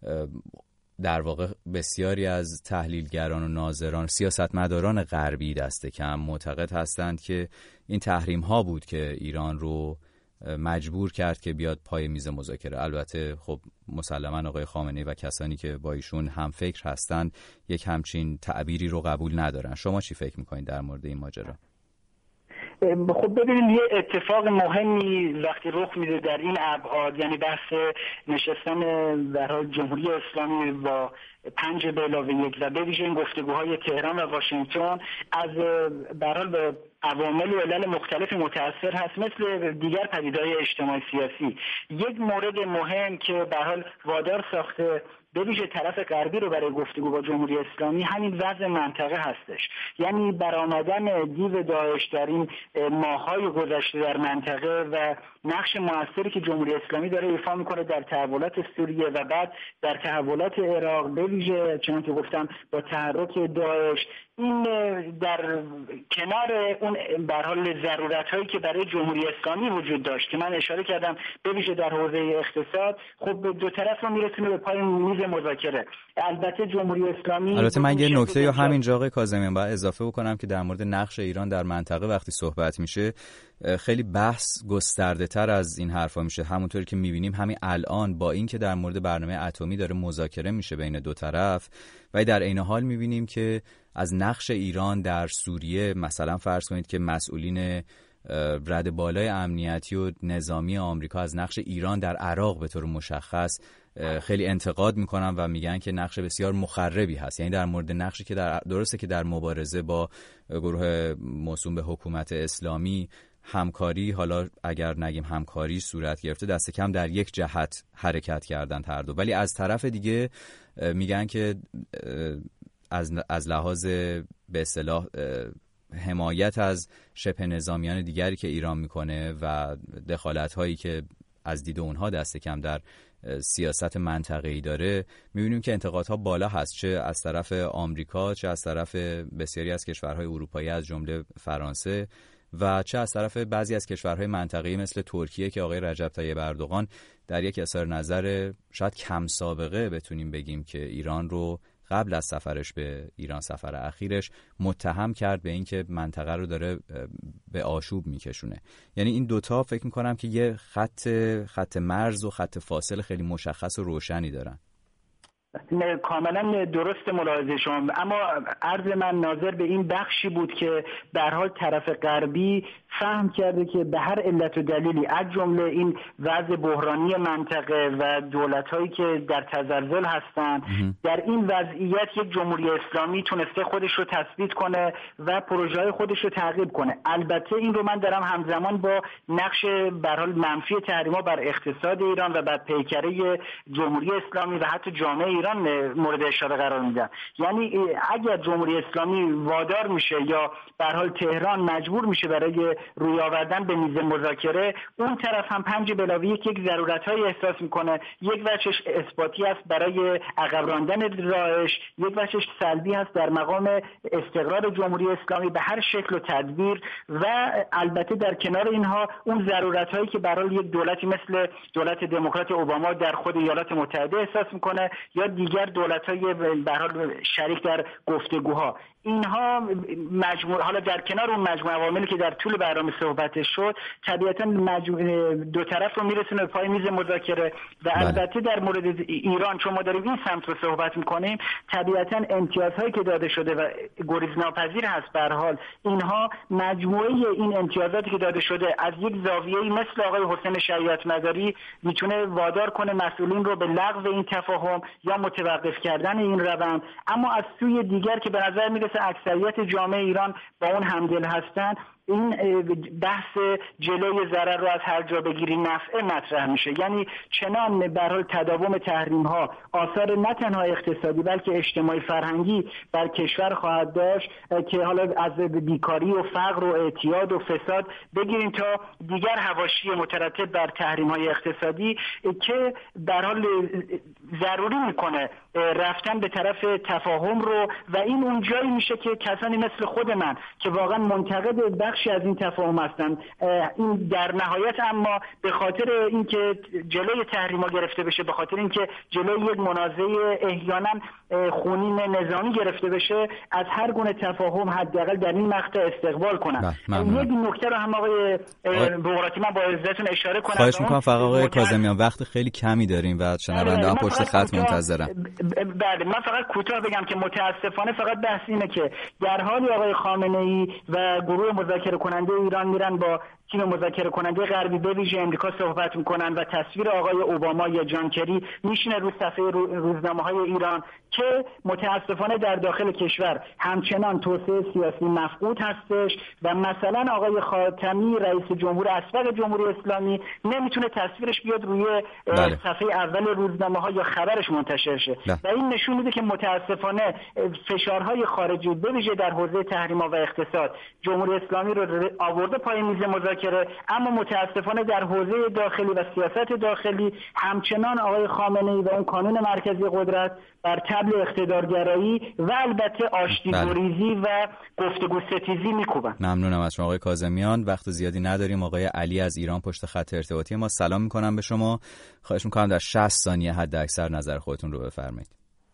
در واقع بسیاری از تحلیلگران و ناظران، سیاستمداران غربی دست کم معتقد هستند که این تحریم ها بود که ایران رو مجبور کرد که بیاد پای میز مذاکره. البته خب مسلماً آقای خامنه‌ای و کسانی که با ایشون هم فکر هستند یک همچین تعبیری رو قبول ندارن. شما چی فکر میکنید در مورد این ماجرا؟ خب ببینید، یه اتفاق مهمی وقتی رخ میده در این ابعاد، یعنی بحث نشستن در جمهوری اسلامی با 5+1 و به ویژه این گفتگوهای تهران و واشنگتن از به حال به عوامل و علل مختلفی متأثر هست، مثل دیگر پدیده‌های اجتماعی سیاسی. یک مورد مهم که به حال وادار ساخته به ویژه طرف غربی رو برای گفتگو با جمهوری اسلامی همین وضع منطقه هستش، یعنی برآمدن دیو داعش در این ماه‌های گذشته در منطقه و نقش موثری که جمهوری اسلامی داره ایفا میکنه در تحولات سوریه و بعد در تحولات عراق، به ویژه چون که گفتم با تحرک داعش. این در کنار اون به هر حال ضرورت‌هایی که برای جمهوری اسلامی وجود داشت که من اشاره کردم، به ویژه در حوزه اقتصاد، خب دو طرف رو میرسونه به پای میز مذاکره. البته جمهوری اسلامی، البته من یه نکته یا همینجا آقای کاظمیان باید اضافه بکنم که در مورد نقش ایران در منطقه وقتی صحبت میشه خیلی بحث گسترده تر از این حرفا میشه. همونطوری که میبینیم همین الان با این که در مورد برنامه اتمی داره مذاکره میشه بین دو طرف، و در عین حال میبینیم که از نقش ایران در سوریه مثلا فرض کنید که مسئولین رد بالای امنیتی و نظامی آمریکا از نقش ایران در عراق به طور مشخص خیلی انتقاد میکنن و میگن که نقش بسیار مخربی هست. یعنی در مورد نقشی که درسته که در مبارزه با گروه موسوم به حکومت اسلامی همکاری، حالا اگر نگیم همکاری، صورت گرفته، دست کم در یک جهت حرکت کردن هر دو، ولی از طرف دیگه میگن که از لحاظ به اصطلاح حمایت از شبه نظامیان دیگری که ایران میکنه و دخالت هایی که از دید اونها دست کم در سیاست منطقه‌ای داره، میبینیم که انتقادها بالا هست، چه از طرف آمریکا، چه از طرف بسیاری از کشورهای اروپایی از جمله فرانسه و چه از طرف بعضی از کشورهای منطقه‌ای مثل ترکیه که آقای رجب طیب اردوغان در یک اظهار نظر شاید کم سابقه بتونیم بگیم که ایران رو قبل از سفرش به ایران، سفر اخیرش، متهم کرد به اینکه منطقه رو داره به آشوب میکشونه. یعنی این دوتا فکر میکنم که یه خط مرز و خط فاصله خیلی مشخص و روشنی دارن. کاملا درست ملاحظه شما، اما عرض من ناظر به این بخشی بود که به هر حال طرف غربی فهم کرده که به هر علت و دلیلی، از جمله این وضع بحرانی منطقه و دولت‌هایی که در تزلزل هستند، در این وضعیت یک جمهوری اسلامی تونسته خودش رو تثبیت کنه و پروژه‌های خودش رو تعقیب کنه. البته این رو من دارم همزمان با نقش به هر حال منفی تحریم‌ها بر اقتصاد ایران و بر پیکره جمهوری اسلامی و حتی جامعه ایران مورد اشاره قرار میدم. یعنی اگر جمهوری اسلامی وادار میشه یا به هر حال تهران مجبور میشه برای روی آوردن به میز مذاکره، اون طرف هم 5+1 یک ضرورت‌های احساس میکنه. یک وجهش اثباتی است برای عقب راندن داعش، یک وجهش سلبی است در مقام استقرار جمهوری اسلامی به هر شکل و تدبیر، و البته در کنار اینها اون ضرورت‌هایی که برای یک دولتی مثل دولت دموکرات اوباما در خود ایالات متحده احساس میکنه یا دیگر دولت‌های به هر حال شریک در گفتگوها، اینها مجموعه، حالا در کنار اون مجموعه عواملی که در طول برنامه صحبتش شد، طبیعتاً دو طرف رو میرسونه به پای میز مذاکره و البته در مورد ایران چون ما داریم این سمت رو صحبت میکنیم، طبیعتاً امتیازهایی که داده شده و گریزناپذیر هست به هر حال، اینها مجموعه این امتیازاتی که داده شده از یک زاویه‌ای مثل آقای حسین شریعت مداری میتونه وادار کنه مسئولین رو به لغو این تفاهم یا متوقف کردن این روند، اما از سوی دیگر که به نظر میرسه اکثریت جامعه ایران با اون همدل هستن، این بحث جلوی ضرر رو از هر جا بگیری نفع مطرح میشه. یعنی چنان به هر حال تداوم تحریم ها آثار نه تنها اقتصادی بلکه اجتماعی فرهنگی بر کشور خواهد داشت که حالا از بیکاری و فقر و اعتیاد و فساد بگیریم تا دیگر حواشی مترتب بر تحریم های اقتصادی که در حال ضروری میکنه رفتن به طرف تفاهم رو، و این اون جایی میشه که کسانی مثل خود من که واقعا منتقد بخشی از این تفاهم هستن، این در نهایت اما به خاطر اینکه جلوی تحریم‌ها گرفته بشه، به خاطر اینکه جلوی یک منازعه احیانا خونین نظامی گرفته بشه، از هر گونه تفاهم حداقل در این مقطع استقبال کنن. یک نکته رو هم آقای بغراتی من با عزتون اشاره کنم. خواهش می‌کنم. فقط آقای کاظمیان وقت خیلی کمی داریم و شنونده‌ها پشت خط منتظرن. بله، من فقط کوتاه بگم که متاسفانه فقط بحث اینه که در حالی آقای خامنه‌ای و گروه مذاکره کننده ایران میرن با تیم مذاکره کننده غربی به ویژه امریکا صحبت میکنن و تصویر آقای اوباما یا جان کری میشینه رو صفحه روزنامه‌های ایران که متاسفانه در داخل کشور همچنان توسعه سیاسی مفقود هستش و مثلا آقای خاتمی رئیس جمهور اسبق جمهوری اسلامی نمیتونه تصویرش بیاد روی صفحه اول روزنامه‌ها یا خبرش منتشر شه و این نشون میده که متاسفانه فشارهای خارجی به ویژه در حوزه تحریم‌ها و اقتصاد جمهوری اسلامی رو آورده پای میز مذاکره، اما متاسفانه در حوزه داخلی و سیاست داخلی همچنان آقای خامنه‌ای و اون کانون مرکزی قدرت بر طبل اقتدارگرایی و البته آشتی‌گریزی و گفتگو ستیزی میکوبن. ممنونم از شما آقای کاظمیان. وقت زیادی نداریم. آقای علی از ایران پشت خط ارتباطی ما، سلام میکنم به شما. خواهش میکنم در 60 ثانیه حد اکثر نظر خودتون رو بفرمایید.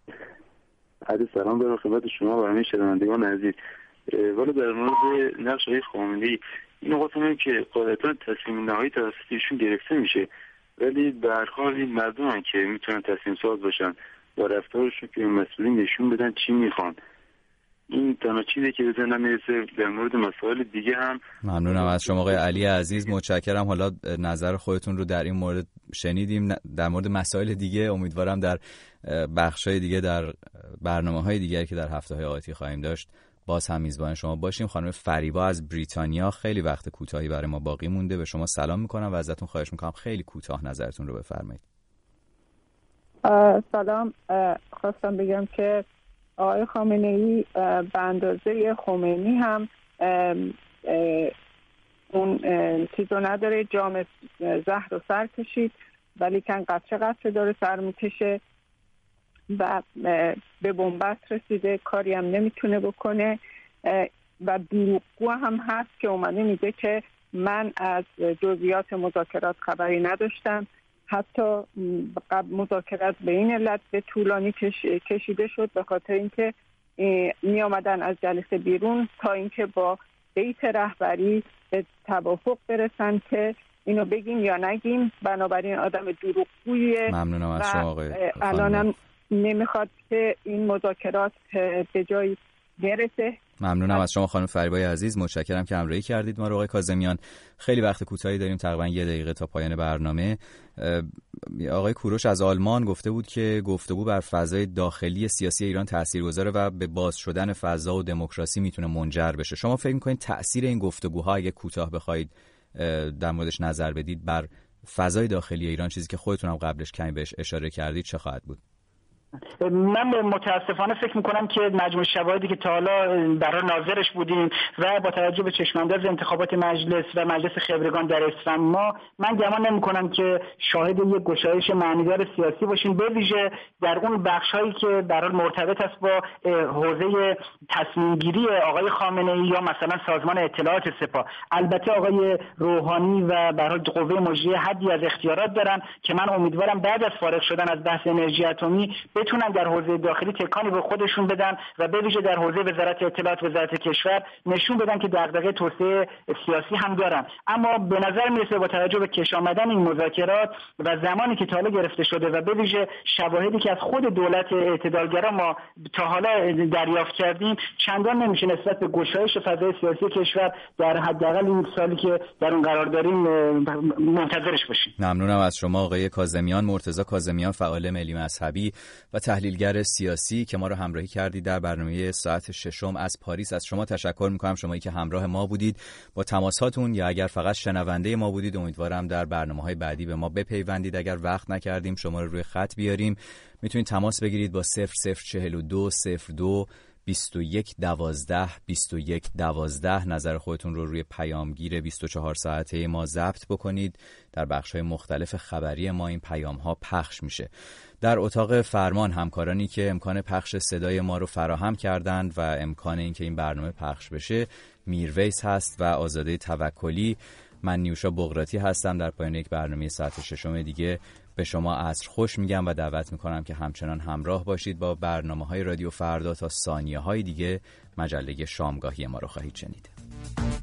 عرض سلام دارم خدمت شما و همه شنوندگان عزیز. ولی در مورد نقش آقای خامنه‌ای این نقطه که قاعدتاً تصمیم نهایی توسط ایشون گرفته میشه، ولی به هر حال این مردمن که میتونن تصمیم ساز باشن و رفتارشون که مسئولین نشون بدن چی میخوان. این تنها چیزی که بزنن میرسه. در مورد مسائل دیگه هم ممنونم از شما آقای علی عزیز، متشکرم. حالا نظر خودتون رو در این مورد شنیدیم. در مورد مسائل دیگه امیدوارم در بخشای دیگه، در برنامه‌های دیگری که در هفته‌های آتی خواهیم داشت باز هم میزبان شما باشیم. خانم فریبا از بریتانیا، خیلی وقت کوتاهی برای ما باقی مونده، به شما سلام میکنم و ازتون خواهش میکنم خیلی کوتاه نظرتون رو بفرمایید. سلام. خواستم بگم که آقای خامنه‌ای به اندازه خمینی هم اون چیزو نداره، جام زهر رو سر کشید ولی کن قطره داره سر میکشه و به بنبست رسیده، کاری هم نمیتونه بکنه و دروغگو هم هست که اومده میگه که من از جزئیات مذاکرات خبری نداشتم. حتی مذاکرات به این علت به طولانی کشیده شد به خاطر اینکه می آمدن از جلسه بیرون تا اینکه با بیت رهبری به توافق برسن که اینو بگیم یا نگیم. بنابراین آدم دروغگویه. ممنونم از شما آقای الانم نمیخواد که این مذاکرات به جایی برسه. ممنونم از شما خانم فریبای عزیز، متشکرم که همراهی کردید ما رو. آقای کاظمیان، خیلی وقت کوتاهی داریم، تقریبا 1 دقیقه تا پایان برنامه. آقای کوروش از آلمان گفته بود که گفتگو بر فضای داخلی سیاسی ایران تاثیرگذاره و به باز شدن فضا و دموکراسی میتونه منجر بشه. شما فکر می‌کنید تأثیر این گفتگوها، اگه کوتاه بخواید در موردش نظر بدید، بر فضای داخلی ایران، چیزی که خودتون هم قبلش کمی بهش اشاره کردید، چه خواهد بود؟ من متاسفانه فکر میکنم که مجموع شواهدی که تا حالا برای ناظرش بودیم و با توجه به چشمانداز انتخابات مجلس و مجلس خبرگان در اسفند من گمان نمیکنم که شاهد یک گشایش معنیدار سیاسی باشیم، به ویژه در اون بخش‌هایی که برای مرتبط است با حوزه تصمیم گیری آقای خامنه‌ای یا مثلا سازمان اطلاعات سپاه. البته آقای روحانی و برای قوه مجریه حدی از اختیارات دارن که من امیدوارم بعد از فارغ شدن از بحث انرژی اتمی بتونن در حوزه داخلی تکانی به خودشون بدن و به ویژه در حوزه وزارت اطلاعات وزارت کشور نشون بدن که دغدغه توسعه سیاسی هم دارن. اما به نظر میرسه با توجه به کش آمدن این مذاکرات و زمانی که تا حالا گرفته شده و به ویژه شواهدی که از خود دولت اعتدالگرا ما تا حالا دریافت کردیم، چندان نمیشه نسبت به گشایش فضای سیاسی کشور در حداقل این سالی که در اون قرار داریم منتظرش باشیم. ممنونم از شما آقای کاظمیان، مرتضی کاظمیان، فعال ملی مذهبی و تحلیلگر سیاسی که ما رو همراهی کردید در برنامه ساعت ششم از پاریس. از شما تشکر می‌کنم، شمایی که همراه ما بودید. با تماساتون یا اگر فقط شنونده ما بودید، امیدوارم در برنامه‌های بعدی به ما بپیوندید. اگر وقت نکردیم شما رو روی خط بیاریم، میتونید تماس بگیرید با 0042 02 21 12 21 12. نظر خودتون رو روی پیامگیر 24 ساعته ما ضبط بکنید. در بخش‌های مختلف خبری ما این پیام‌ها پخش میشه. در اتاق فرمان همکارانی که امکان پخش صدای ما رو فراهم کردند و امکان اینکه این برنامه پخش بشه، میرویس هست و آزاده توکلی. من نیوشا بغراتی هستم. در پایان یک برنامه ساعت ششم دیگه به شما عصر خوش میگم و دعوت میکنم که همچنان همراه باشید با برنامه‌های رادیو فردا تا ثانیه‌های دیگه مجله شامگاهی ما رو خواهید شنید.